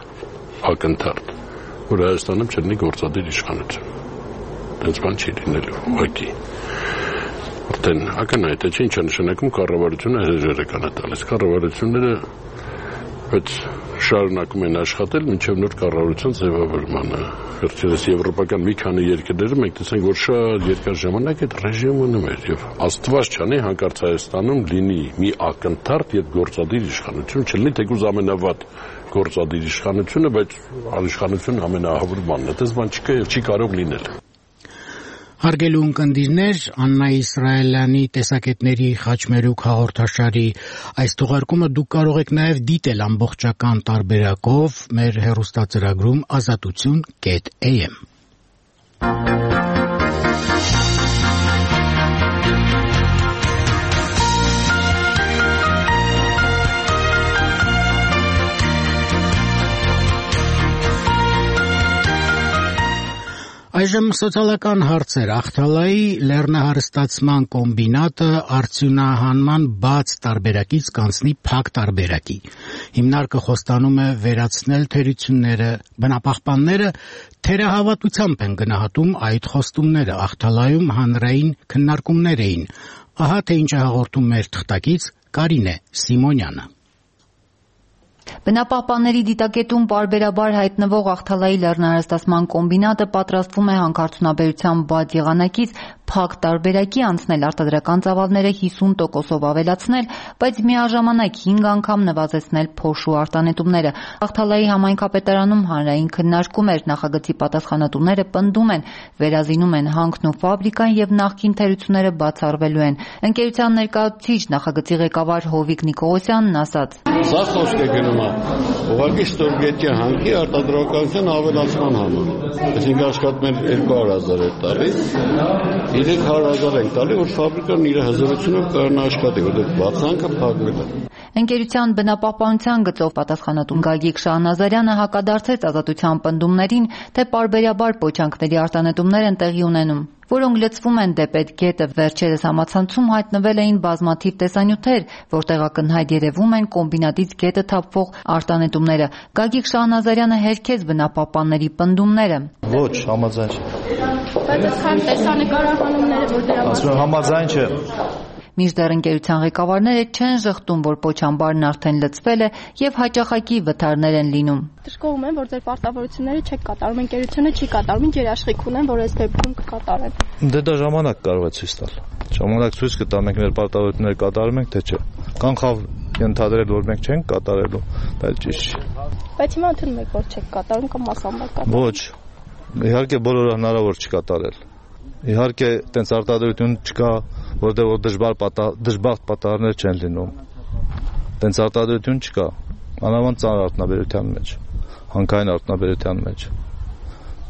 որ Հայաստանում չլինի գործադիր իշխանություն։ Դենց բան չի լինելու, ուղղակի։ Արդեն ակնհայտ է, ինչ է նշանակում կառավարությունը հրաժարական է տալիս։ Կառավարությունները բայց շարունակում են աշխատել մինչև նոր կառավարության ձևավորմանը։ Վերջերս եվրոպական մի քանի երկրներում մենք տեսանք, որ շատ երկար ժամանակ այդ ռեժիմը մնում էր եւ Աստված չանի հանկարծ Հայաստանում լինի մի ակնթարթ, երբ գործադիր իշխանություն չլինի, թեկուզ ամենավատ գործադիր իշխանությունը, բայց իշխանությունը ամենաահավոր բանն է։ Դες բան չկա եւ չի կարող լինել։ Հարգելի ունկնդիրներ, Աննա Իսրայելյանի տեսակետների խաչմերուկ հաղորդաշարի այս թողարկումը դուք կարող եք նաև դիտել ամբողջական տարբերակով մեր հեռուստածրագրում azatutun.am Այժմ սոցիալական հարցեր Ախթալայի լեռնահարստացման կոմբինատը արդյունահանման բաց տարբերակից կանցնի փակ տարբերակի։ Հիմնարկը խոստանում է վերացնել թերությունները, բնապահպանները թերահավատությամբ են գնահատում այդ խոստումները։ Ախթալայում հանրային քննարկումներ էին։ Ահա թե ինչ է հաղորդում մեր թղթակից Կարինե Սիմոնյանը։ Բնապահպանների դիտակետում պարբերաբար հայտնվող Ախթալայի լեռնահարստացման կոմբինատը պատրաստվում է հանքարդյունաբերության բաց եղանակից փակ տարբերակի անցնել, արտադրական ծավալները 50%-ով ավելացնել, բայց միաժամանակ 5 անգամ նվազեցնել փոշու արտանետումները։ Ախթալայի համայնքապետարանում հանրային քննարկում էր, նախագծի պատասխանատուները պնդում են, վերազինում են հանքն ու ֆաբրիկան եւ նախկին թերությունները բացառվելու են։ Ընկերության ներկայացուցիչ նախագծի ղեկավար Հովիկ Նիկողոսյանն ասաց. Սա խոսք է գնում ուղղակի ստորգետնյա հանքի արտադրականության ավելացման համար։ Այսինքն աշխատում են 200,000 է տալիս, 300,000 ենք տալի, որ ֆաբրիկան իր հզորությունով կարողանա աշխատի, որտեղ բացանքը փակվել է։ Ընկերության բնապահպանության գծով պատասխանատու Գագիկ Շահնազարյանը հակադարձեց Ազատության պնդումներին, թե պարբերաբար պոչանքների արտանետումներ են տեղի ունենում, որոնք լցվում են դեպ այդ գետը։ Վերջերս համացանցում հայտնվել էին բազմաթիվ տեսանյութեր, որտեղ ակնհայտ երևում են կոմբինատից գետը թափվող արտանետումները։ Գագիկ Շահնազարյանը հերքեց բնապահպանների պնդումները։ Ոչ, համաձայն չէ։ Բայց այդքան տեսանկարահանումները, որ դրա ասում եմ համաձայն չէ։ Մինչդեռ ընկերության ղեկավարները չեն ժխտում, որ պոչամբարն արդեն լցվել է եւ հաճախակի վթարներ են լինում։ Դժգոհում են, որ ձեր պարտավորությունները չեք կատարում, ընկերությունը չի կատարում, ինչ երաշխիք ունեն, որ այս դեպքում կկատարեն։ Դե դա ժամանակ կարող է ցույց տալ։ Ժամանակ ցույց կտա, մենք մեր պարտավորությունները կատարում ենք, թե չէ։ Կանխավ ենթադրել, որ մենք չենք կատարելու, դա ճիշտ չէ։ Բայց հիմա ընդունում եք, որ չեք կատարում կամ մասամբ կատարում։ Ոչ։ Իհարկե բոլորը հնարավոր չի կատարել։ Իհարկե, տենց արտադրություն չկա, որտեղ որ դժբախտ պատահարներ չեն լինում։ Տենց արտադրություն չկա, անավանդ ծանր արտոնաբերության մեջ, հանքային արտոնաբերության մեջ։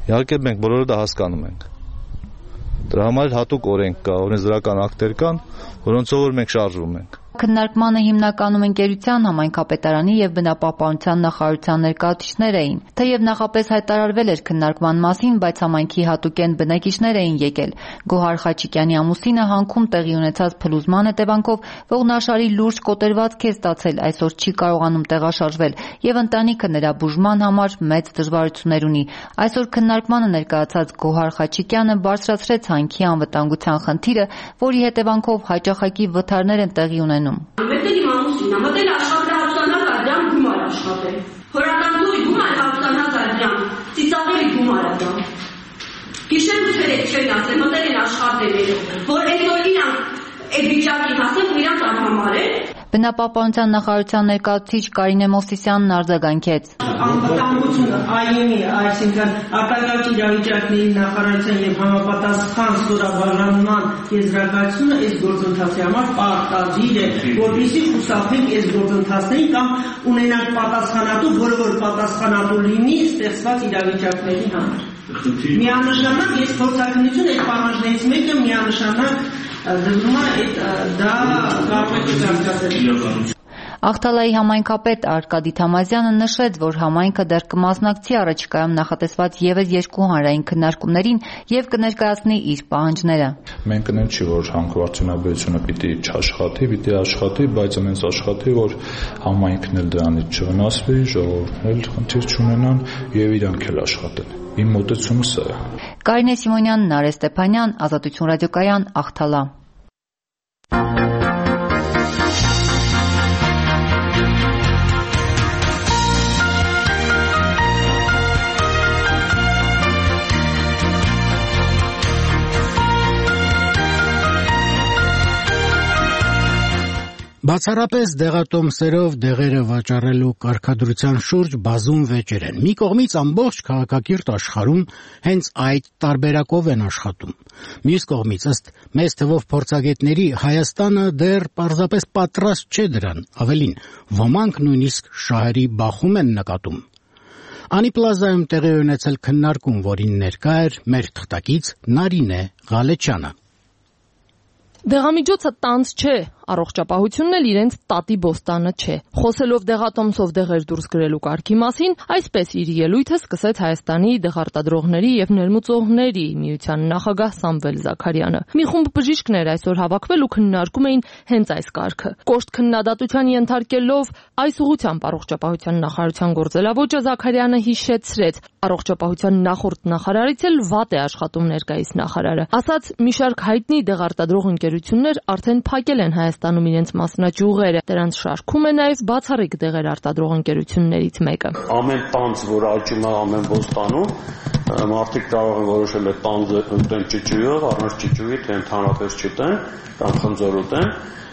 Իհարկե մենք բոլորը դա հասկանում ենք։ Դրա համար հատուկ օրենք կա, օրենսդրական ակտեր կան, որոնցով որ մենք շարժվում ենք։ Քննարկմանը հիմնականում ընկերության, համայնքապետարանի եւ բնապահպանության նախարարության ներկայացուցիչներ էին։ Թեև նախապես հայտարարվել էր քննարկման մասին, բայց համայնքի հատուկեն բնակիչներ էին եկել։ Գոհար Խաչիկյանի ամուսինը հանքում տեղի ունեցած փլուզման հետևանքով ողնաշարի լուրջ կոտրվածք է ստացել, այսօր չի կարողանում տեղաշարժվել եւ ընտանիքը նրա բուժման համար մեծ դժվարություններ ունի։ Այսօր քննարկմանը ներկայացած Գոհար Խաչիկյանը բարձրացրեց հանքի անվտանգության խնդիրը, որի հետևանքով հաճախակի վթարներ են տեղի ունենում։ Մեկնել իմ ամուսինը, մտել աշխատել 100,000 դրամ գումար աշխատել։ Հորականցուի գումար 100,000 դրամ, ծիծաղելի գումար է դա։ Գիշեր ու ցերեկ չեն ասել, մտել են աշխատել, որ այսօր իրանք այդ վիճակին հասել ու իրանք արհամարել։ Բնապահպանության նախարարության ներկայացուցիչ Կարինե Մովսիսյանն արձագանքեց. Անվտանգությունը ԱԻՄ-ի, այսինքն արտադրյալ իրավիճակների նախարարության եւ համապատասխան ստորաբաժանման եզրակացությունը այս գործընթացի համար պարտադիր է, որպեսզի խուսափենք այս գործընթացներին կամ ունենանք պատասխանատու, որը որ պատասխանատու լինի ստեղծված իրավիճակների համար։ Միանշանակ ես փորձակնություն այդ պահանջներից մեկը միանշանակ դրում է դա կարող է զարգացնել։ Ախտալայի համայնքապետ Արկադի Թամազյանը նշեց, որ համայնքը դեռ կմասնակցի առաջիկայում նախատեսված ևս 2 հանրային քննարկումներին եւ կներկայացնի իր պահանջները։ Մենք կնենք չի, որ հանքվարդյունաբերությունը պիտի չաշխատի, պիտի աշխատի, բայց այնպես աշխատի, որ համայնքն էլ դրանից չվնասվի, ժողովուրդն էլ խնդիր չունենան եւ իրանք էլ աշխատեն։ Իմ մոտեցումը սա է։ Կարինե Սիմոնյան, Նարէ Ստեփանյան, Ազատություն ռադիոկայան, Ախտալա։ Բացառապես դեղատոմսերով դեղերը վաճառելու կարգադրության շուրջ բազում վեճեր են։ Մի կողմից ամբողջ քաղաքակիրթ աշխարհում հենց այդ տարբերակով են աշխատում։ Մյուս կողմից ըստ մեծ թվով փորձագետների Հայաստանը դեռ պարզապես պատրաստ չէ դրան, ավելին, ոմանք նույնիսկ շահերի բախում են նկատում։ Անի պլազայում տեղի ունեցել քննարկում, որին ներկա էր մեր թղթակից Նարինե Ղալեչյանը։ Դեղամիջոցը տանձ չէ, առողջապահությունն էլ իրենց տատի բոստանը չէ։ Խոսելով դեղատոմսով դեղեր դուրս գրելու կարգի մասին, այսպես իր ելույթը սկսեց Հայաստանի դեղարտադրողների եւ ներմուծողների միության նախագահ Սամվել Զաքարյանը։ Մի խումբ բժիշկներ այսօր հավաքվել ու քննարկում էին հենց այս կարգը։ Կոշտ քննադատության ենթարկելով այս ուղղությամբ առողջապահության նախարարության գործելավոճը Զաքարյանը հիշեցրեց, առողջապահության նախորդ նախարարից էլ վատ է աշխատում ներկայիս նախարարը։ Ասաց, մի շարք հայտնի դեղարտադրող ընկերություններ արդեն փակել են Հայաստանում իրենց մասնաճյուղերը։ Դրանց շարքում է նաև բացառիկ դեղեր արտադրող ընկերություններից մեկը։ Ամեն տանձ, որ աճում է ամեն բոստանում, մարդիկ կարող են որոշել այդ տանձը ընտրեն ճճույով, առանց ճճույի, թե ընդհանրապես չտեն կամ խնձորուտեն։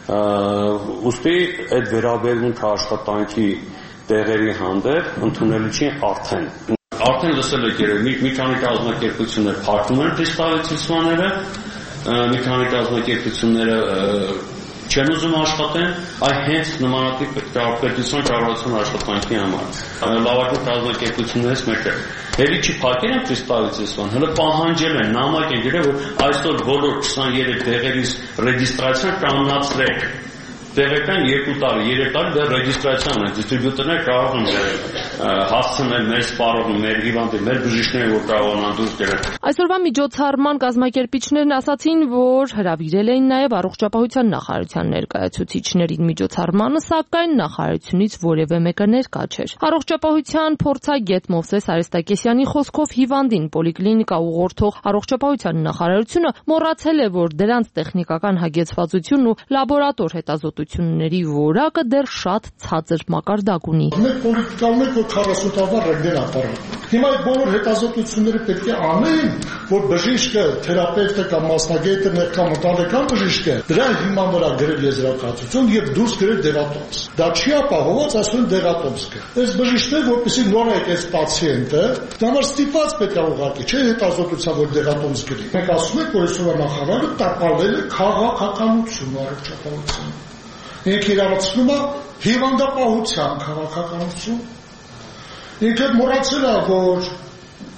Ուստի այդ վերաբերմունքը աշխատանքի դեղերի հանդեպ ընդունելի չի արդեն։ Արդեն լսել եք երևի մի քանի կազմակերպություններ փակում են դիստալիցիաները, մի քանի կազմակերպությունները չեն ուզում աշխատեն, այ հենց նմանատիպ պետության կառավարության աշխատանքի համար։ Լավագույն կազմակերպություններից մեկը հերի չի փակել են դիստալիցիան, հələ պահանջել են, նամակ են գրել, որ այսօր բոլոր 23 դեղերից ռեգիստրացիան կանոնացրեք։ Տեղեկան 2 տարի, 3 տարի դա ռեգիստրացիան է, դիստրիբյուտորները կարող են հասցնել մեր սպառողը, մեր հիվանդը, մեր բժիշկները, որ կարողանան դուրս գալ։ Այսօրվա միջոցառման կազմակերպիչներն ասացին, որ հրավիրել էին նաև առողջապահության նախարարության ներկայացուցիչներին միջոցառմանը, սակայն նախարարությունից որևէ մեկը ներկա չէր։ Առողջապահության փորձագետ Մովսես Արեստակեսյանի խոսքով հիվանդին պոլիկլինիկա ուղղորդող առողջապահության նախարարությունը մոռացել է, որ դրանց տեխնիկական հագեցվածությունն ու լաբորատոր հետազոտությունների որակը դեռ շատ ցածր մակարդակ ունի։ Մենք պոլիկլինիկայում ենք, որ 40 տարվա ռենտգեն ապարատ։ Հիմա այդ բոլոր հետազոտությունները պետք է անեն, որ բժիշկը, թերապևտը կամ մասնագետը կամ ընտանեկան բժիշկը դրա հիման վրա գրել եզրակացություն եւ դուրս գրել դեղատոմս։ Դա չի ապահովված ասում դեղատոմս կա։ Այս բժիշկները, որպեսզի նոր եկած պացիենտը, դա համար ստիպված պետք է ուղարկի, չէ՞ հետազոտության, որ դեղատոմս գրի։ Մենք ասում ենք, որ այսօր նախարարը տապալել է քաղաքականություն առողջապահության։ Ինքը իրավացնում է հիվանդապահության քաղաքականություն։ Ինքը մոռացել է, որ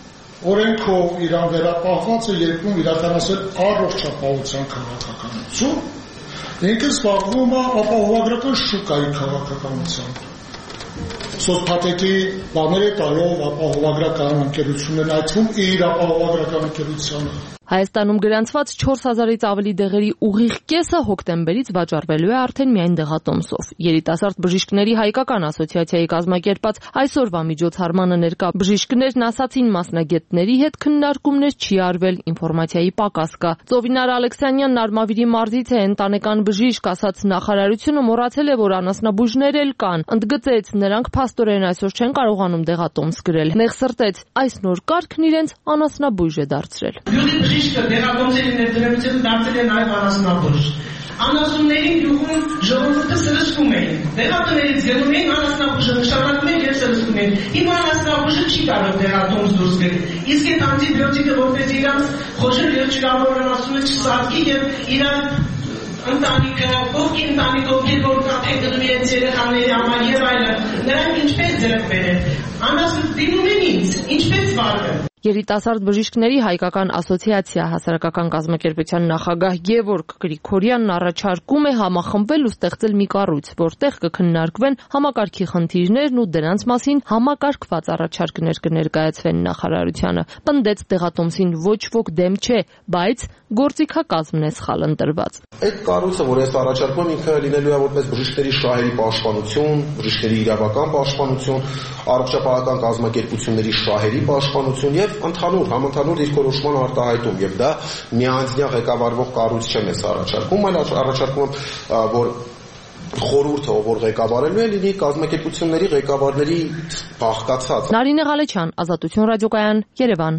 օրենքով իրան վերապահված է երկրում իրականացել առողջապահության քաղաքականություն, ինքը զբաղվում է ապահովագրական շուկայի քաղաքականությամբ։ Սոցփաթեթի բաներ է տալով ապահովագրական ընկերություններն, այդ թվում իր ապահովագրական ընկերությանը։ Հայաստանում գրանցված 4000-ից ավելի դեղերի ուղիղ կեսը հոկտեմբերից վաճառվելու է արդեն միայն դեղատոմսով։ Երիտասարդ բժիշկների հայկական ասոցիացիայի կազմակերպած այսօրվա միջոցառմանը ներկա բժիշկներն ասացին, մասնագետների հետ քննարկումներ չի արվել, ինֆորմացիայի պակաս կա։ Ծովինար Ալեքսանյանն Արմավիրի մարզից է, ընտանեկան բժիշկ, ասաց նախարարությունը մոռացել է, որ անասնաբույժներ էլ կան։ Ընդգծեց, նրանք փաստորեն այսօր չեն կարողանում դեղատոմս գրել։ Նեղսրտեց, այս նոր կարգն իրենց անասնաբույժ է դարձրել։ Բժիշկը դեղատոմսերի ներդրումից դարձել է նաև անասնաբույժ։ Անասունների գյուղում ժողովուրդը սրսկում էին։ Դեղատներից գնում էին անասնաբույժը նշանակում էր եւ սրսկում էին։ Հիմա անասնաբույժը չի կարող դեղատոմս դուրս գնել։ Իսկ այդ անտիբիոտիկը որպես իրանց խոշոր եւ ճկավորն ասում է չսարքի եւ իրան ընտանիքը, ովքեր ընտանիքով որ կապ գնում են երեխաների համար եւ այլն, նրանք ինչպես ձեռք բերեն։ Անասուն դիմում են ինձ, ինչպես վարվել։ Երիտասարդ բժիշկների հայկական ասոցիացիա հասարակական կազմակերպության նախագահ Գևորգ Գրիգորյանն առաջարկում է համախմբվել ու ստեղծել մի կառույց, որտեղ կքննարկվեն համակարգի խնդիրներն ու դրանց մասին համակարգված առաջարկներ կներկայացվեն նախարարությանը։ Պնդեց դեղատոմսին ոչ ոք դեմ չէ, բայց գործիքակազմն է սխալ ընտրված։ Այդ կառույցը, որ ես առաջարկում եմ, ինքը լինելու է որպես բժիշկների շահերի պաշտպանություն, բժիշկների իրավական պաշտպանություն, առողջապահական կազմակերպությունների շահերի պաշտպանություն եւ համընդհանուր դիրքորոշման արտահայտում, եւ դա միանձնյա ղեկավարվող կառույց չեմ ես առաջարկում, այլ առաջարկում եմ, որ խորհուրդը, որ ղեկավարելու է, լինի կազմակերպությունների ղեկավարների բաղկացած։ Նարինե Ղալեչյան, Ազատություն ռադիոկայան, Երևան։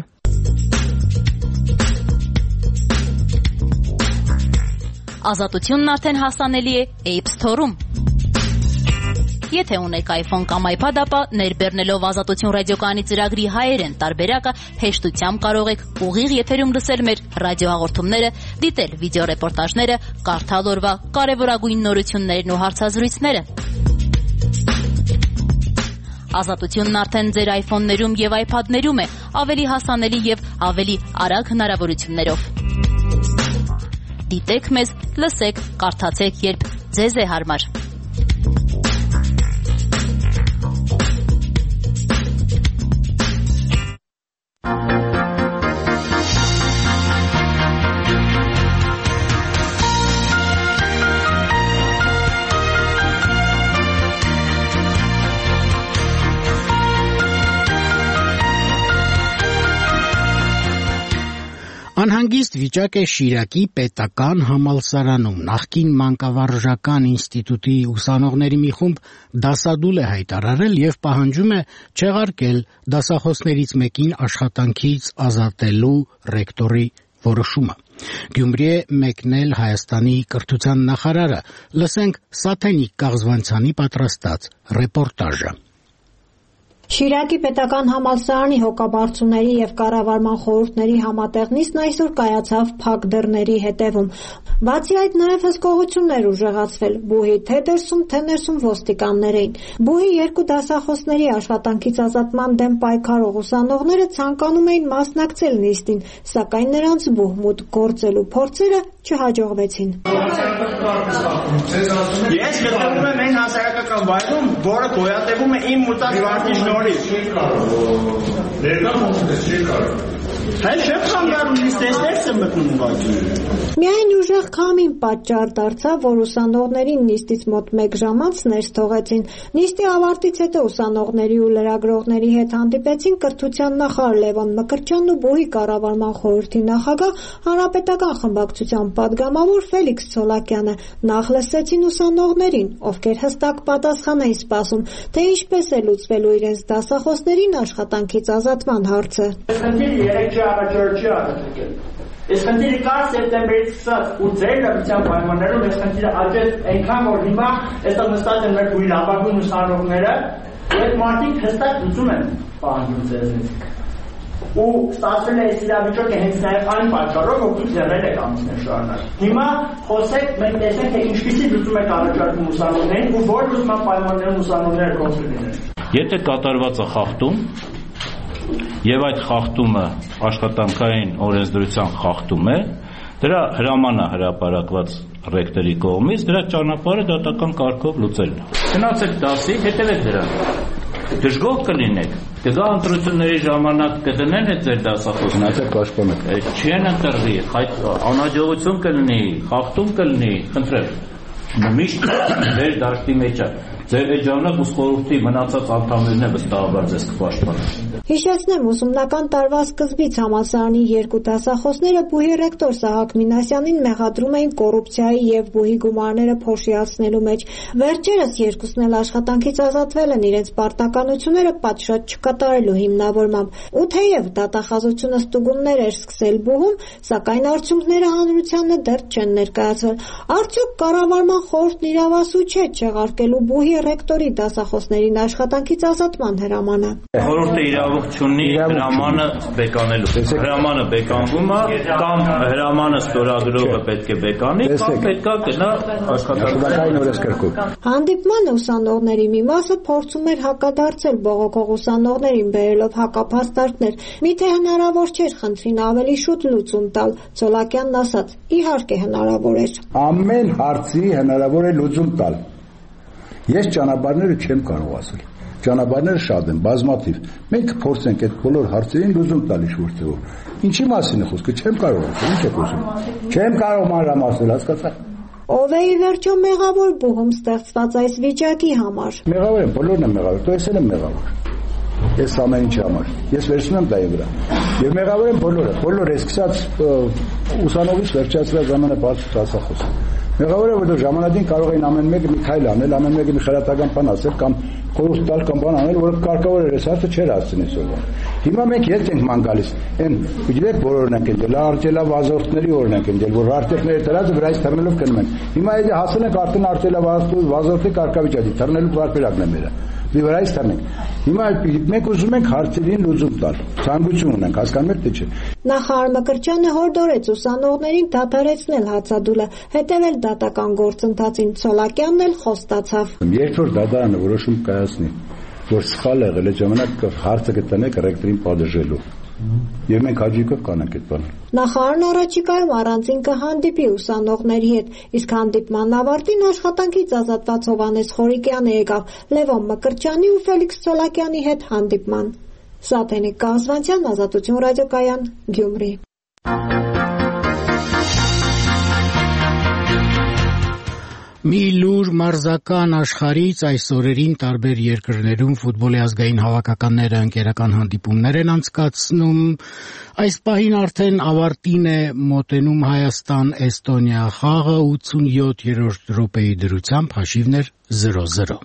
Ազատությունն արդեն հասանելի է App Store-ում։ Եթե ունեք iPhone կամ iPad, ապա ներբեռնելով Ազատություն ռադիոկայանի ծրագրի հայերեն տարբերակը հեշտությամբ կարող եք ուղիղ եթերում լսել մեր ռադիոհաղորդումները, դիտել վիդեոռեպորտաժները, կարդալ օրվա կարևորագույն նորություններն ու հարցազրույցները։ Ազատությունն արդեն ձեր iPhone-ներում եւ iPad-ներում է, ավելի հասանելի եւ ավելի արագ հնարավորություններով։ Դիտեք մեզ, լսեք, կարդացեք, երբ ձեզ է հարմար։ Անհանգիստ վիճակ է Շիրակի պետական համալսարանում։ Նախկին մանկավարժական ինստիտուտի ուսանողների մի խումբ դասադուլ է հայտարարել եւ պահանջում է չեղարկել դասախոսներից մեկին աշխատանքից ազատելու ռեկտորի որոշումը։ Գյումրի է մեկնել Հայաստանի կրթության նախարարը։ Լսենք Սաթենիկ Կաղզվանցյանի պատրաստած ռեպորտաժը։ Շիրակի պետական համալսարանի հոգաբարձուների եւ կառավարման խորհուրդների համատեղ նիստն այսօր կայացավ փակ դռների հետևում։ Բացի այդ, նաեւ հսկողություններ ուժեղացվել բուհի թե դրսում, թե ներսում ոստիկաններ էին։ Բուհի երկու դասախոսների աշխատանքից ազատման դեմ պայքարող ուսանողները ցանկանում էին մասնակցել նիստին, սակայն նրանց բուհմուտ գործելու փորձերը չհաջողվեցին։ Ես գտնվում եմ այն հասարակական վայրում, որը գոյատևում է իմ մտած վարկի շնորհիվ։ Հայ շեփան գարուն նիստերս եմ մտնում ուղղակի։ Միայն ուժեղ քամին պատճառ դարձավ, որ ուսանողներին նիստից մոտ 1 ժամ անց ներս թողեցին։ Նիստի ավարտից հետո ուսանողների ու լրագրողների հետ հանդիպեցին կրթության նախարար Լևոն Մկրտչյանն ու բուհի կառավարման խորհրդի նախագահ Հանրապետական խմբակցության պատգամավոր Ֆելիքս Ցոլակյանը։ Նախ լսեցին ուսանողներին, ովքեր հստակ պատասխան էին սպասում, թե ինչպես է լուծվելու իրենց դասախոսներին աշխատանքից ազատման հարցը։ Ես խնդիրը կար սեպտեմբերից սկսած ու ձեր լավության պայմաններում ես խնդիրը աճեց այնքան, որ հիմա այստեղ նստած են մեր բույր ապագույն ուսանողները եւ մարդիկ հստակ լուծում են պահանջում ձեզնից։ Ու ստացվել է այս իրավիճակը հենց նաեւ այն պատճառով, որ դուք ձեռել եք ամիսներ շարունակ։ Հիմա խոսեք, մենք տեսնենք, թե ինչպիսի լուծում եք առաջարկում ուսանողներին ու որ լուծման պայմաններում ուսանողները կոնսուլտեն։ Եթե կատարվածը խախտում, եւ այդ խախտումը աշխատանքային օրենսդրության խախտում է, դրա հրամանը հրապարակված ռեկտորի կողմից դրա ճանապարհը դատական կարգով լուծելն է։ Գնացեք դասի, հետևեք դրան։ Դժգոհ կլինեք, կգա ընտրությունների ժամանակ կդնեն այդ ձեր դասախոսները, պաշտպանեք։ Չեն ընտրվի, անհաջողություն կլինի, խախտում կլինի, խնդրեմ։ Միշտ ձեր դաշտի մեջ է։ Ձեր այդ ժամանակ ուսխորհրդի մնացած անդամներն է վստահաբար ձեզ կպաշտպանեն։ Հիշեցնեմ, ուսումնական տարվա սկզբից համալսարանի երկու դասախոսները բուհի ռեկտոր Սահակ Մինասյանին մեղադրում էին կոռուպցիայի եւ բուհի գումարները փոշիացնելու մեջ։ Վերջերս երկուսն էլ աշխատանքից ազատվել են իրենց պարտականությունները պատշաճ չկատարելու հիմնավորմամբ։ Ու թեև դատախազությունը ստուգումներ էր սկսել բուհում, սակայն արդյունքները հանրությանը դեռ չեն ներկայացվել։ Արդյոք կառավարման խորհուրդն իրավասու չէ չեղարկելու բուհի ռեկտորի դասախոսներին աշխատանքից ազատման հրամանը։ Խորհուրդը իրավունք չունի հրամանը բեկանելու։ Հրամանը բեկանվում է, կամ հրամանը ստորագրողը պետք է բեկանի, կամ պետք է գնա աշխատանքային օրենսգրքում։ Հանդիպմանը ուսանողների մի մասը փորձում էր հակադարձել բողոքող ուսանողներին, բերելով հակափաստարկներ։ Միթե հնարավոր չէր խնդրին ավելի շուտ լուծում տալ, Ցոլակյանն ասաց. իհարկե հնարավոր էր։ Ամեն հարցի հնարավոր է լուծում տալ։ Ես ճանապարհները չեմ կարող ասել։ Ճանապարհները շատ են, բազմաթիվ։ Մենք փորձենք այդ բոլոր հարցերին լուծում տալ իշխորտեով։ Ինչի մասին է խոսքը, չեմ կարող ասել, ինչ եք ուզում։ Չեմ կարող մանրամասնել, հասկացա՞ք։ Ով է ի վերջո մեղավոր բուհում ստեղծված այս վիճակի համար։ Մեղավոր են, բոլորն են մեղավոր, դու ես էլ եմ մեղավոր։ Ես ամեն ինչի համար։ Ես վերցնում եմ տայի վրա։ Եվ մեղավոր են բոլորը, սկսած ուսանողից վերջացրած ժամանակ դասախոս։ Մեղավոր է, որ ժամանակին կարող էին ամեն մեկը մի քայլ անել, ամեն մեկը մի խրատական բան ասել կամ խորհուրդ տալ կամ բան անել, որը կարգավոր էր, այս հարցը չէր հասցնի այսօրվա։ Հիմա մենք ելք ենք ման գալիս։ Այն գիտեք բոլորն են ընկել, արտելավազորդների օրն են ընկել, որ արտերները դրած վրայից թռնելով գնում են։ Հիմա եթե հասել ենք արդեն արտելավազորդի կարգավիճակի, թռնելու վարպերակն է մերը։ Վրայից թռնենք։ Հիմա մենք ուզում ենք հարցերին լուծում տալ։ Ցանկություն ունենք, հասկանում եք թե չէ։ Նախարար Մկրտչյանը հորդորեց ուսանողներին դադարեցնել հացադուլը, հետևել դատական գործընթացին։ Ցոլակյանն էլ խոստացավ։ Երբ որ դատարանը որոշում կայացնի, որ սխալ եղել է, ժամանակ հարցը կտնեք ռեկտորին պատժելու։ Եվ մենք հաջիկով կանենք այդ բանը։ Նախարարն առաջիկայում առանձին կհանդիպի ուսանողների հետ, իսկ հանդիպման ավարտին աշխատանքից ազատված Հովհաննես Խորիկյանը եկավ Լևոն Մկրտչյանի ու Ֆելիքս Ցոլակյանի հետ հանդիպման։ Սաթենիկ Կազվանցյան, Ազատություն ռադիոկայան, Գյումրի։ Մի լուր մարզական աշխարհից այս օրերին տարբեր երկրներում ֆուտբոլի ազգային հավաքականները ընկերական հանդիպումներ են անցկացնում։ Այս պահին արդեն ավարտին է մոտենում Հայաստան-Էստոնիա խաղը 87-րդ րոպեի դրությամբ հաշիվն էր 0-0։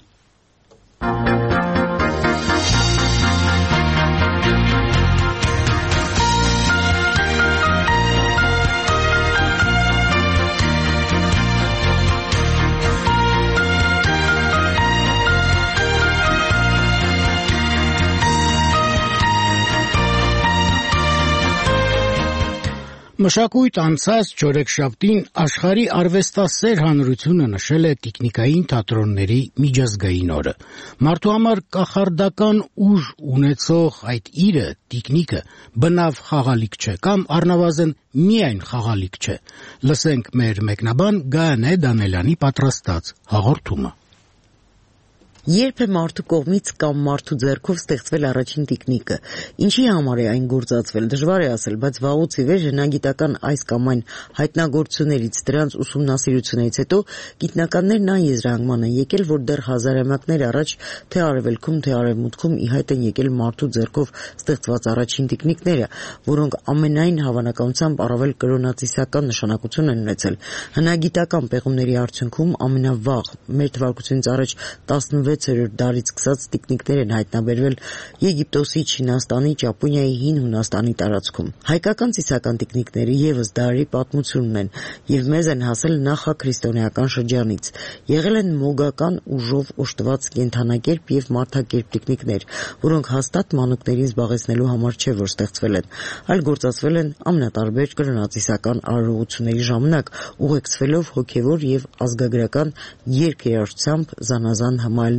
Մշակույթ անցած չորեքշաբթին աշխարհի արվեստասեր հանրությունը նշել է տիկնիկային թատրոնների միջազգային օրը։ Մարդու համար կախարդական ուժ ունեցող այդ իրը, տիկնիկը, բնավ խաղալիք չէ կամ առնվազն միայն խաղալիք չէ։ Լսենք մեր մեկնաբան Գայանե Դանելյանի պատրաստած հաղորդումը։ Երբ է մարդու կողմից կամ մարդու ձեռքով ստեղծվել առաջին տիկնիկը, ինչի համար է այն գործածվել, դժվար է ասել, բայց վաղուց ի վեր հնագիտական այս կամ այն հայտնագործություններից, դրանց ուսումնասիրությունից հետո գիտնականներն այն եզրահանգման են եկել, որ դեռ հազարամյակներ առաջ թե արևելքում, թե արևմուտքում ի հայտ են եկել մարդու ձեռքով ստեղծված առաջին տիկնիկները, որոնք ամենայն հավանականությամբ առավել կրոնածիսական նշանակություն են ունեցել։ Հնագիտական պեղումների արդյունքում ամենավաղ մեր թվարկությունից առաջ 16-րդ դարից սկսած տիկնիկներ են հայտնաբերվել Եգիպտոսի, Չինաստանի, Ճապոնիայի, Հին Հունաստանի տարածքում։ Հայկական ծիսական տիկնիկները ևս դարի պատմություն ունեն եւ մեզ են հասել նախաքրիստոնեական շրջանից։ Եղել են մոգական ուժով օժտված կենդանակերպ եւ մարդակերպ տիկնիկներ, որոնք հաստատ մանուկներին զբաղեցնելու համար չէ, որ ստեղծվել են, այլ գործածվել են ամենատարբեր կրոնածիսական արարողությունների ժամանակ, ուղեկցվելով հոգեվոր եւ ազգագրական երկերարությամբ զանազան հմայելների,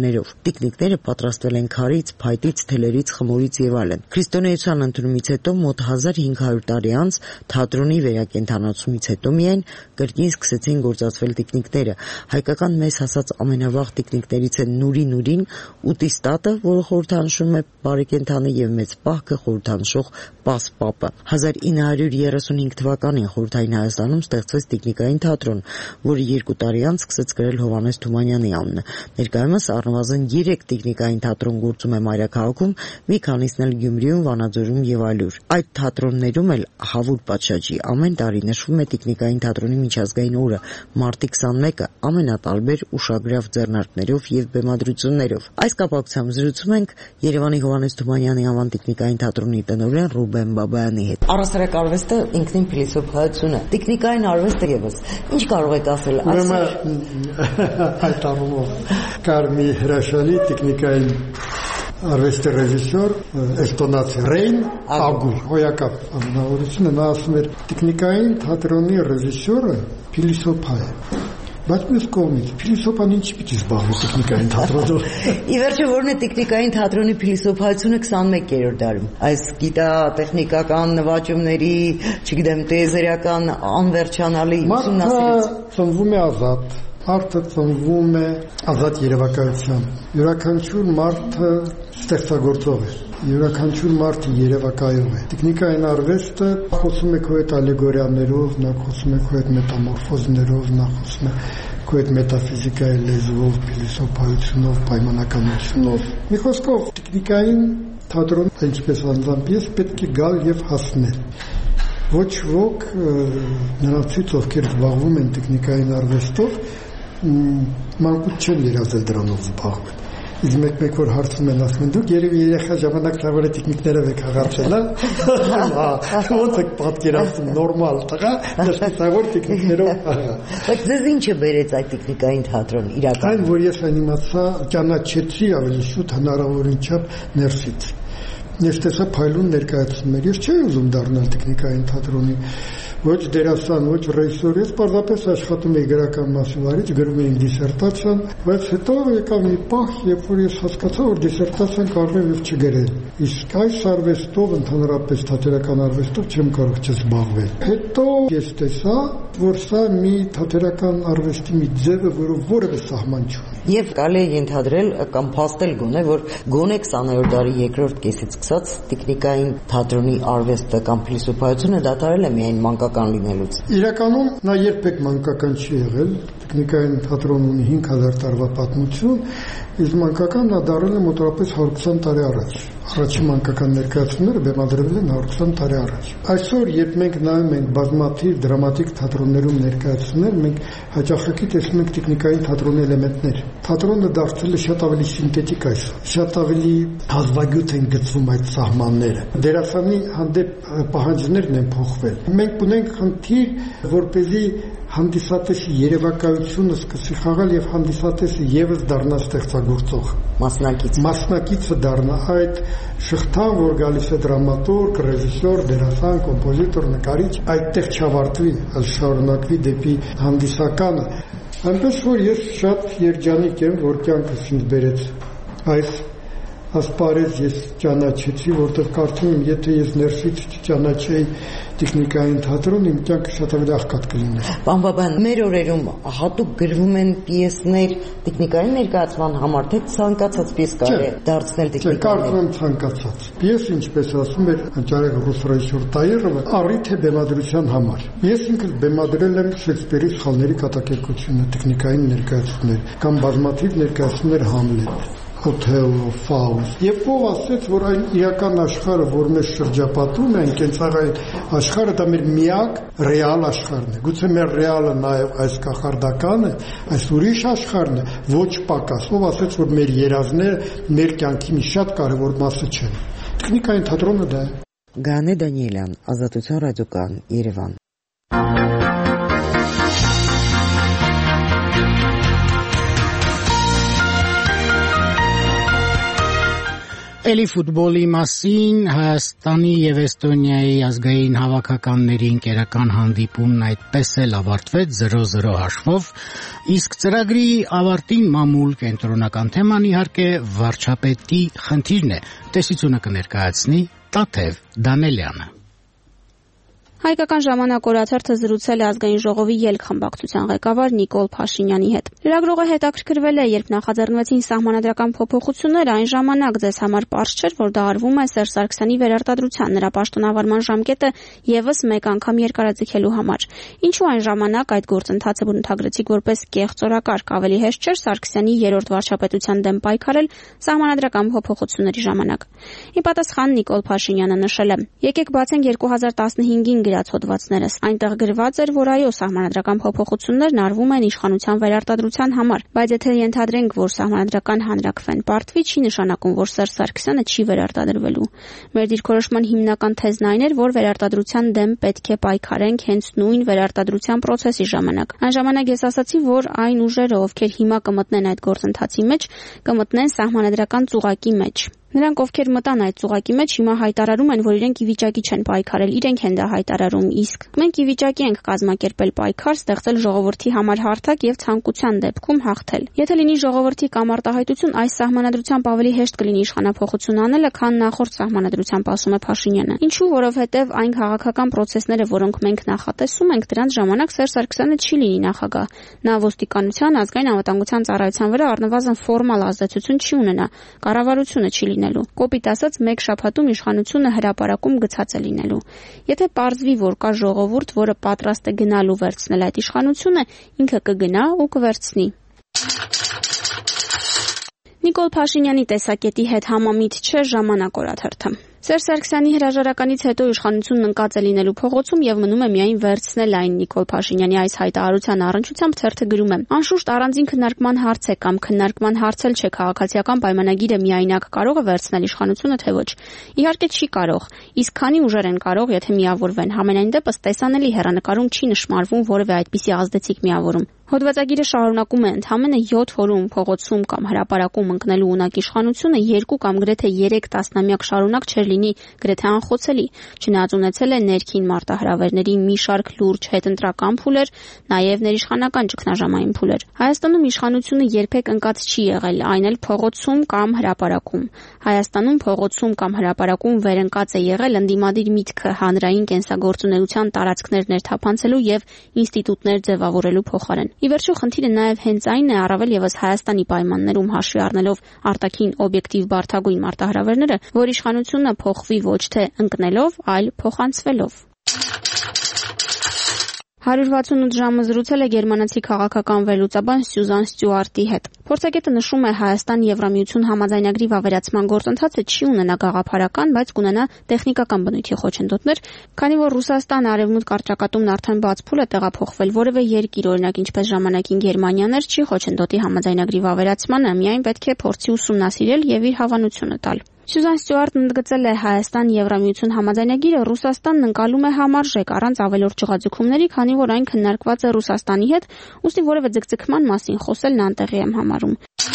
մատերիալներով։ Տիկնիկները պատրաստվել են քարից, փայտից, թելերից, խմորից եւ այլն։ Քրիստոնեության ընդունումից հետո մոտ 1500 տարի անց թատրոնի վերակենդանացումից հետո միայն կրկին սկսեցին գործածվել տիկնիկները։ Հայկական մեզ հասած ամենավաղ տիկնիկներից են նուրին ու տիստատը, որը խորհրդանշում է բարեկենդանը եւ մեծ պահքը խորհրդանշող պասպապը։ 1935 թվականին Խորհրդային Հայաստանում ստեղծվեց տիկնիկային թատրոն, որը 2 տարի անց սկսեց կրել Հովհաննես Թումանյանի անունը։ Ներկայումս առնվազն 3 տիկնիկային թատրոն գործում է մայրաքաղաքում, մի քանիսն էլ Գյումրիում, Վանաձորում եւ այլուր։ Այդ թատրոններում էլ Հավուր պատշաճի ամեն տարի նշվում է տիկնիկային թատրոնի միջազգային օրը, մարտի 21-ը ամենատարբեր ուշագրավ ձեռնարկներով եւ բեմադրություններով։ Այս կապակցությամբ զրուցում ենք Երևանի Հովհաննես Թումանյանի անվան տիկնիկային թատրոնի տնօրեն Ռուբեն Բաբայանի հետ։ Առասարակ արվեստը ինքնին փիլիսոփայություն է։ Տիկնիկային արվեստը եւս ինչ կարող եք ասել այդ առումով կար մի հրաշալի տիկնիկային արվեստի ռեժիսոր էստոնացի Ռեյն Ագուր, հոյակապ անունավորությունը, նա ասում էր տիկնիկային թատրոնի ռեժիսորը փիլիսոփա է, բայց մյուս կողմից փիլիսոփան ինչի պիտի զբաղվի տիկնիկային թատրոնով։ Ի վերջո ո՞րն է տիկնիկային թատրոնի փիլիսոփայությունը 21-րդ դարում։ Այս գիտատեխնիկական նվաճումների, չգիտեմ, տիեզերական անվերջանալի ուսումնասիրից ծնվում է ազատ, մարդը ծնվում է ազատ երևակայությամբ։ Յուրաքանչյուր մարդը ստեղծագործող է, յուրաքանչյուր մարդը երևակայող է։ Տիկնիկային արվեստը խոսում է քո հետ ալեգորիաներով, նա խոսում է քո հետ մետամորֆոզներով, նա խոսում է քո հետ մետաֆիզիկայի լեզվով, փիլիսոփայությունով, պայմանականությունով։ Մի խոսքով տիկնիկային թատրոնը, ինչպես անձամբ ես, պետք է գալ եւ հասնել։ Ոչ ոք նրանցից, ովքեր զբաղվում են տիկնիկային արվեստով, մանկուց չեն երազել դրանով զբաղվել։ Իսկ մեկ որ հարցում են, ասում են, դուք երևի երեխա ժամանակ թավալի տիկնիկներով եք հաղարցել, ոնց եք պատկերացնում նորմալ տղա, դժվար տիկնիկներով։ Բայց ձեզ ինչը բերեց այդ տիկնիկային թատրոն իրականում։ Այն, որ ես այն իմացա, ճանաչեցի ավելի շուտ հնարավորին չափ ներսից։ Ես տեսա փայլուն ներկայացումներ, ես չէի ուզում դառնալ տիկնիկային թատրոնի ոչ դերասան, ոչ ռեժիսոր, ես պարզապես աշխատում էի գրական մասնավորից, գրում էի դիսերտացիան, բայց հետո եկավ մի պահ, երբ որ ես հասկացա, որ դիսերտացիան կարող եմ եւ չգրել։ Իսկ այս արվեստով, ընդհանրապես թատերական արվեստով չեմ կարող չզբաղվել։ Հետո ես տեսա, որ սա մի թատերական արվեստի մի ձև է, որը որևէ սահման չունի։ Եվ կարելի է ենթադրել կամ փաստել գոնե, որ գոնե 20-րդ դարի երկրորդ կեսից սկսած տիկնիկային թատրոնի արվեստը կամ փիլիսոփայությունը դադարել է միայն մանկական լինելուց։ Իրականում նա երբեք մանկական չի եղել, տիկնիկային թատրոնը ունի 5000 տարվա պատմություն, իսկ մանկական նա դարել է մոտավորապես 120 տարի առաջ։ Առաջին մանկական ներկայացումները բեմադրվել են 120 տարի առաջ։ Այսօր, երբ մենք նայում ենք բազմաթիվ դրամատիկ թատրոններում ներկայացումներ, մենք հաճախակի տեսնում ենք տիկնիկային թատրոնի էլեմենտներ։ Թատրոնը դարձել է շատ ավելի սինթետիկ այսօր, շատ ավելի հազվագյուտ են գծվում այդ սահմանները։ Դերասանի հանդեպ պահանջներն են փոխվել։ Մենք ունենք խնդիր, որպեսզի հանդիսատեսի երևակայությունը սկսի խաղալ եւ հանդիսատեսը եւս դառնա ստեղծագործող, մասնակիցը դառնա այդ շղթան, որ գալիս է դրամատուրգ, ռեժիսոր, դերասան, կոմպոզիտոր, նկարիչ, այդտեղ չավարտվի, այլ շարունակվի դեպի հանդիսականը։ Այնպես որ ես շատ երջանիկ եմ, որ կյանքս ինձ բերեց այս ասպարեզ ես ճանաչեցի, որտեղ կարծում եմ, եթե ես ներսից չճանաչեի տիկնիկային թատրոն, իմ կյանքը շատ ավելի աղքատ կլիներ։ Պարոն Բաբայան, մեր օրերում հատուկ գրվում են պիեսներ տիկնիկային ներկայացման համար, թե ցանկացած պիես կարելի է դարձնել տիկնիկային։ Չէ, կարծում եմ ցանկացած։ Պիեսը, ինչպես ասում էր անճարեղ ռուս ռեժիսոր Տայերովը, առիթ է բեմադրության համար։ Ես ինքս բեմադրել եմ Շեքսպիրի սխալների կատակերգությունը, տիկնիկային ներկայացումներ կամ բազմաթիվ ներկայացումներ Համլետ, Օթելլո, Ֆաուստ։ Եվ ով ասեց, որ այն իրական աշխարհը, որ մեզ շրջապատում է, այն կենցաղային աշխարհը, դա մեր միակ ռեալ աշխարհն է։ Գուցե մեր ռեալը նաև այս կախարդականը, այս ուրիշ աշխարհն է, ոչ պակաս։ Ով ասեց, որ մեր երազները մեր կյանքի մի շատ կարևոր մասը չեն։ Տիկնիկային թատրոնը դա է։ Գանե Դանիելյան, Ազատություն ռադիոկան, Երևան։ Էլի ֆուտբոլի մասին Հայաստանի եւ Էստոնիայի ազգային հավաքականների ընկերական հանդիպումն այդպես էլ ավարտվեց 0-0 հաշվով, իսկ ծրագրի ավարտին մամուլ կենտրոնական թեման իհարկե վարչապետի խնդիրն է։ Տեսությունը կներկայացնի Տաթև Դանելյանը։ Հայկական ժամանակ օրաթերթը զրուցել է ազգային ժողովի ելք խմբակցության ղեկավար Նիկոլ Փաշինյանի հետ։ Լրագրողը հետաքրքրվել է, երբ նախաձեռնվեցին սահմանադրական փոփոխություններ, այն ժամանակ ձեզ համար պարզ չէր, որ դա արվում է Սերժ Սարգսյանի վերարտադրության նրա պաշտոնավարման ժամկետը եւս մեկ անգամ երկարաձգելու համար։ Ինչու այն ժամանակ այդ գործընթացը բնութագրեցիք որպես կեղծ օրակարգ, ավելի հեշտ չէր Սարգսյանի երրորդ վարչապետության դեմ պայքարել սահմանադրական փոփոխությունների ժամանակ։ Ի պատասխան Նիկոլ Փաշինյանը նշել է. «Եկեք բացենք 2015-ին գրած հոդվածներս։ Այնտեղ գրված էր, որ այո, սահմանադրական փոփոխություններն արվում են իշխանության վերարտադրության համար, բայց եթե ենթադրենք, որ սահմանադրական հանրակրվեն պարտվի, չի նշանակում, որ Սերժ Սարգսյանը չի վերարտադրվելու։ Մեր դիրքորոշման հիմնական թեզն այն էր, որ վերարտադրության դեմ պետք է պայքարենք հենց նույն վերարտադրության process-ի ժամանակ։ Այն ժամանակ ես ասացի, որ այն ուժերը, ովքեր հիմա կմտնեն այդ գործընթացի մեջ, կմտնեն սահմանադրական ծուղակի մեջ։ Նրանք, ովքեր մտան այդ ծուղակի մեջ, հիմա հայտարարում են, որ իրենք ի վիճակի չեն պայքարել, իրենք են դա հայտարարում, իսկ մենք ի վիճակի ենք կազմակերպել պայքար, ստեղծել ժողովրդի համար հարթակ եւ ցանկության դեպքում հաղթել։ Եթե լինի ժողովրդի կամ արտահայտություն, այս սահմանադրությամբ ավելի հեշտ կլինի իշխանափոխություն անելը, քան նախորդ սահմանադրությամբ, ասում է Փաշինյանը։ Ինչու, որովհետեւ այն քաղաքական process-ները, որոնք մենք նախատեսում ենք, դրանց ժամանակ Սերժ Սարգսյանը չի լինի նախագահ։ Նա ոստիկանության, ազգային անվտանգության ծառայության վրա առնվազն ֆորմալ ազդեցություն չի ունենա, կառավարությունը չի լինելու։ Կոպիտ ասած, մեկ շաբաթում իշխանությունը հրապարակում գցած է լինելու։ Եթե պարզվի, որ կա ժողովուրդ, որը պատրաստ է գնալու վերցնել այդ իշխանությունը, ինքը կգնա ու կվերցնի։ Նիկոլ Փաշինյանի տեսակետի հետ համամիտ չէ ժամանակ օրաթերթը։ Սերժ Սարգսյանի հրաժարականից հետո իշխանությունն ընկած է լինելու փողոցում եւ մնում է միայն վերցնել այն Նիկոլ Փաշինյանի այս հայտարարության առնչությամբ թերթը գրում է. Անշուշտ առանձին քննարկման հարց է կամ քննարկման հարցել չէ քաղաքացիական պայմանագիրը միայնակ կարող է վերցնել իշխանությունը թե ոչ։ Իհարկե չի կարող, իսկ քանի ուժեր են կարող, եթե միավորվեն, համենայն դեպս տեսանելի հեռանկարում չի նշмарվում որևէ այդպիսի ազդեցիկ միավորում։ Հոդվածագիրը շարունակում է ընդամենը 7 օրում փողոցում կամ հրապարակում ընկնելու ունակ իշխանությունը 2 կամ գրեթե 3 տասնամյակ շարունակ չէր լինի գրեթե անխոցելի, չնայած ունեցել է ներքին մարտահրավերների մի շարք լուրջ հետընտրական փուլեր, նաև ներիշխանական ճգնաժամային փուլեր։ Հայաստանում իշխանությունը երբեք ընկած չի եղել, այն էլ փողոցում կամ հրապարակում։ Հայաստանում փողոցում կամ հրապարակում վերընկած է եղել ընդդիմադիր միտքը հանրային կենսագործունեության տարածքներ ներթափանցելու եւ ինստիտուտներ ձևավորելու փոխարեն։ Ի վերջո խնդիրը նաև հենց այն է, առավել եւս Հայաստանի պայմաններում հաշվի առնելով արտաքին օբյեկտիվ բարդագույն մարտահրավերները, որ իշխանությունը փոխվի ոչ թե ընկնելով, այլ փոխանցվելով։ 168 ժամը զրուցել է գերմանացի քաղաքական վերլուծաբան Սյուզան Ստյուարտի հետ։ Փորձագետը նշում է Հայաստան Եվրամիություն համաձայնագրի վավերացման գործընթացը չի ունենա գաղափարական, բայց կունենա տեխնիկական բնույթի խոչընդոտներ, քանի որ Ռուսաստան արևմուտք առճակատումն արդեն բաց փուլ է տեղափոխվել որևէ երկիր, օրինակ ինչպես ժամանակին Գերմանիան էր, չի խոչընդոտի համաձայնագրի վավերացմանը, միայն պետք է փորձի ուսումնասիրել եւ իր հավանությունը տալ։ Սյուզան Ստյուարտն ընդգծել է Հայաստան Եվրամիություն համաձայնագիրը Ռուսաստանն ընկալում է համարժեք առանց ավելորդ ճղաձգումների, քանի որ այն քննարկված է Ռուսաստանի հետ, ուստի որևէ ձգձգման մասին խոսելն անտեղի եմ համարում։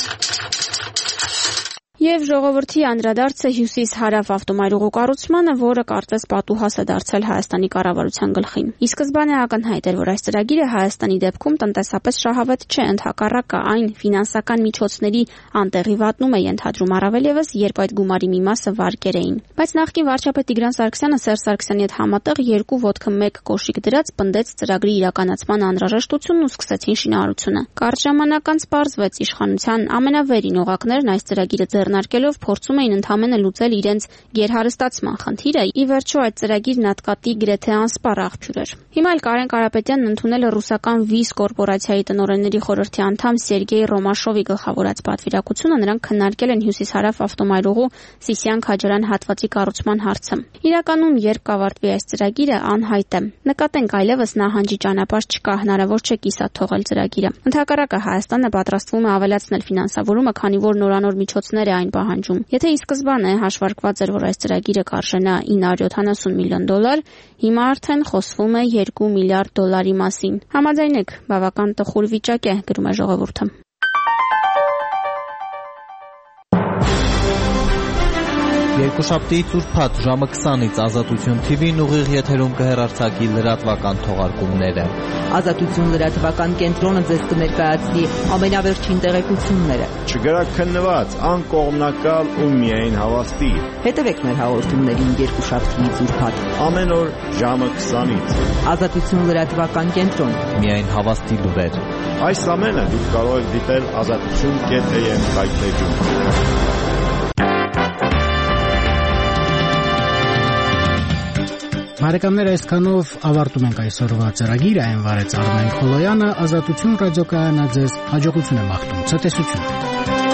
Եվ ժողովրդի անդրադարձը հյուսիս-հարավ ավտոմայրուղու կառուցմանը, որը կարծես պատուհաս է դարձել Հայաստանի կառավարության գլխին։ Ի սկզբանե ակնհայտ էր, որ այս ծրագիրը Հայաստանի դեպքում տնտեսապես շահավետ չէ, ընդհակառակը այն ֆինանսական միջոցների անտեղի վատնում է ենթադրում, առավել եւս երբ այդ գումարի մի մասը վարկեր էին։ Բայց նախկին վարչապետ Տիգրան Սարգսյանը Սերժ Սարգսյանի հետ համատեղ 2 ոտքը 1 կոշիկ դրած պնդեց ծրագրի իրականացման անհրաժեշտությունն ու սկսեցին շինարարությունը։ Կարճ ժամանակ անց պարզվեց իշխանության ամենավերին օղակներն այս ծրագիրը ձեռնարկելով փորձում էին ընդհանրապես լուծել իրենց գերհարստացման խնդիրը։ Ի վերջո այդ ծրագիրն ատկատի գրեթե անսպառ աղբյուր էր։ Հիմա էլ Կարեն Կարապետյանն ընդունել է ռուսական Վիզ կորպորացիայի տնօրենների խորհրդի անդամ Սերգեյ Ռոմաշովի գլխավորած պատվիրակությունը, նրանք քննարկել են հյուսիս-հարավ ավտոմայրուղու Սիսիան-Քաջարան հատվածի կառուցման հարցը։ Իրականում երբ կավարտվի այս ծրագիրը անհայտ է։ Նկատենք այլևս նահանջի ճանապարհ չկա, հնարավոր չէ կիսատ թողել ծրագիրը։ Ընդհակառակը Հայաստանը պատրաստվում է ավելացնել ֆինանսավորումը, քանի որ նորանոր միջոցներ է այն պահանջում։ Եթե ի սկզբանե հաշվարկված էր, որ այս ծրագիրը կարժենա $970 միլիոն, հիմա արդեն խոսվում է $2 միլիարդ մասին։ Համաձայնեք, բավական տխուր վիճակ է, գրում է ժողովուրդը։ Երկուշաբթիից ուրբաթ ժամը 20-ից Ազատություն TV-ն ուղիղ եթերում կհեռարձակի լրատվական թողարկումները։ Ազատություն լրատվական կենտրոնը ձեզ կներկայացնի ամենավերջին տեղեկությունները։ Չգրակ քննված, անկողմնակալ ու միայն հավաստի։ Հետևեք մեր հաղորդումներին երկուշաբթիից ուրբաթ ամեն օր ժամը 20-ից։ Ազատություն լրատվական կենտրոն, միայն հավաստի լուրեր։ Այս ամենը դուք կարող եք դիտել azatutun.am կայքէջում։ Բարեկամներ, այսքանով ավարտում ենք այսօրվա ծրագիրը, այն վարեց Արմեն Խոլոյանը, Ազատություն ռադիոկայանը ձեզ հաջողություն է մաղթում, ցտեսություն։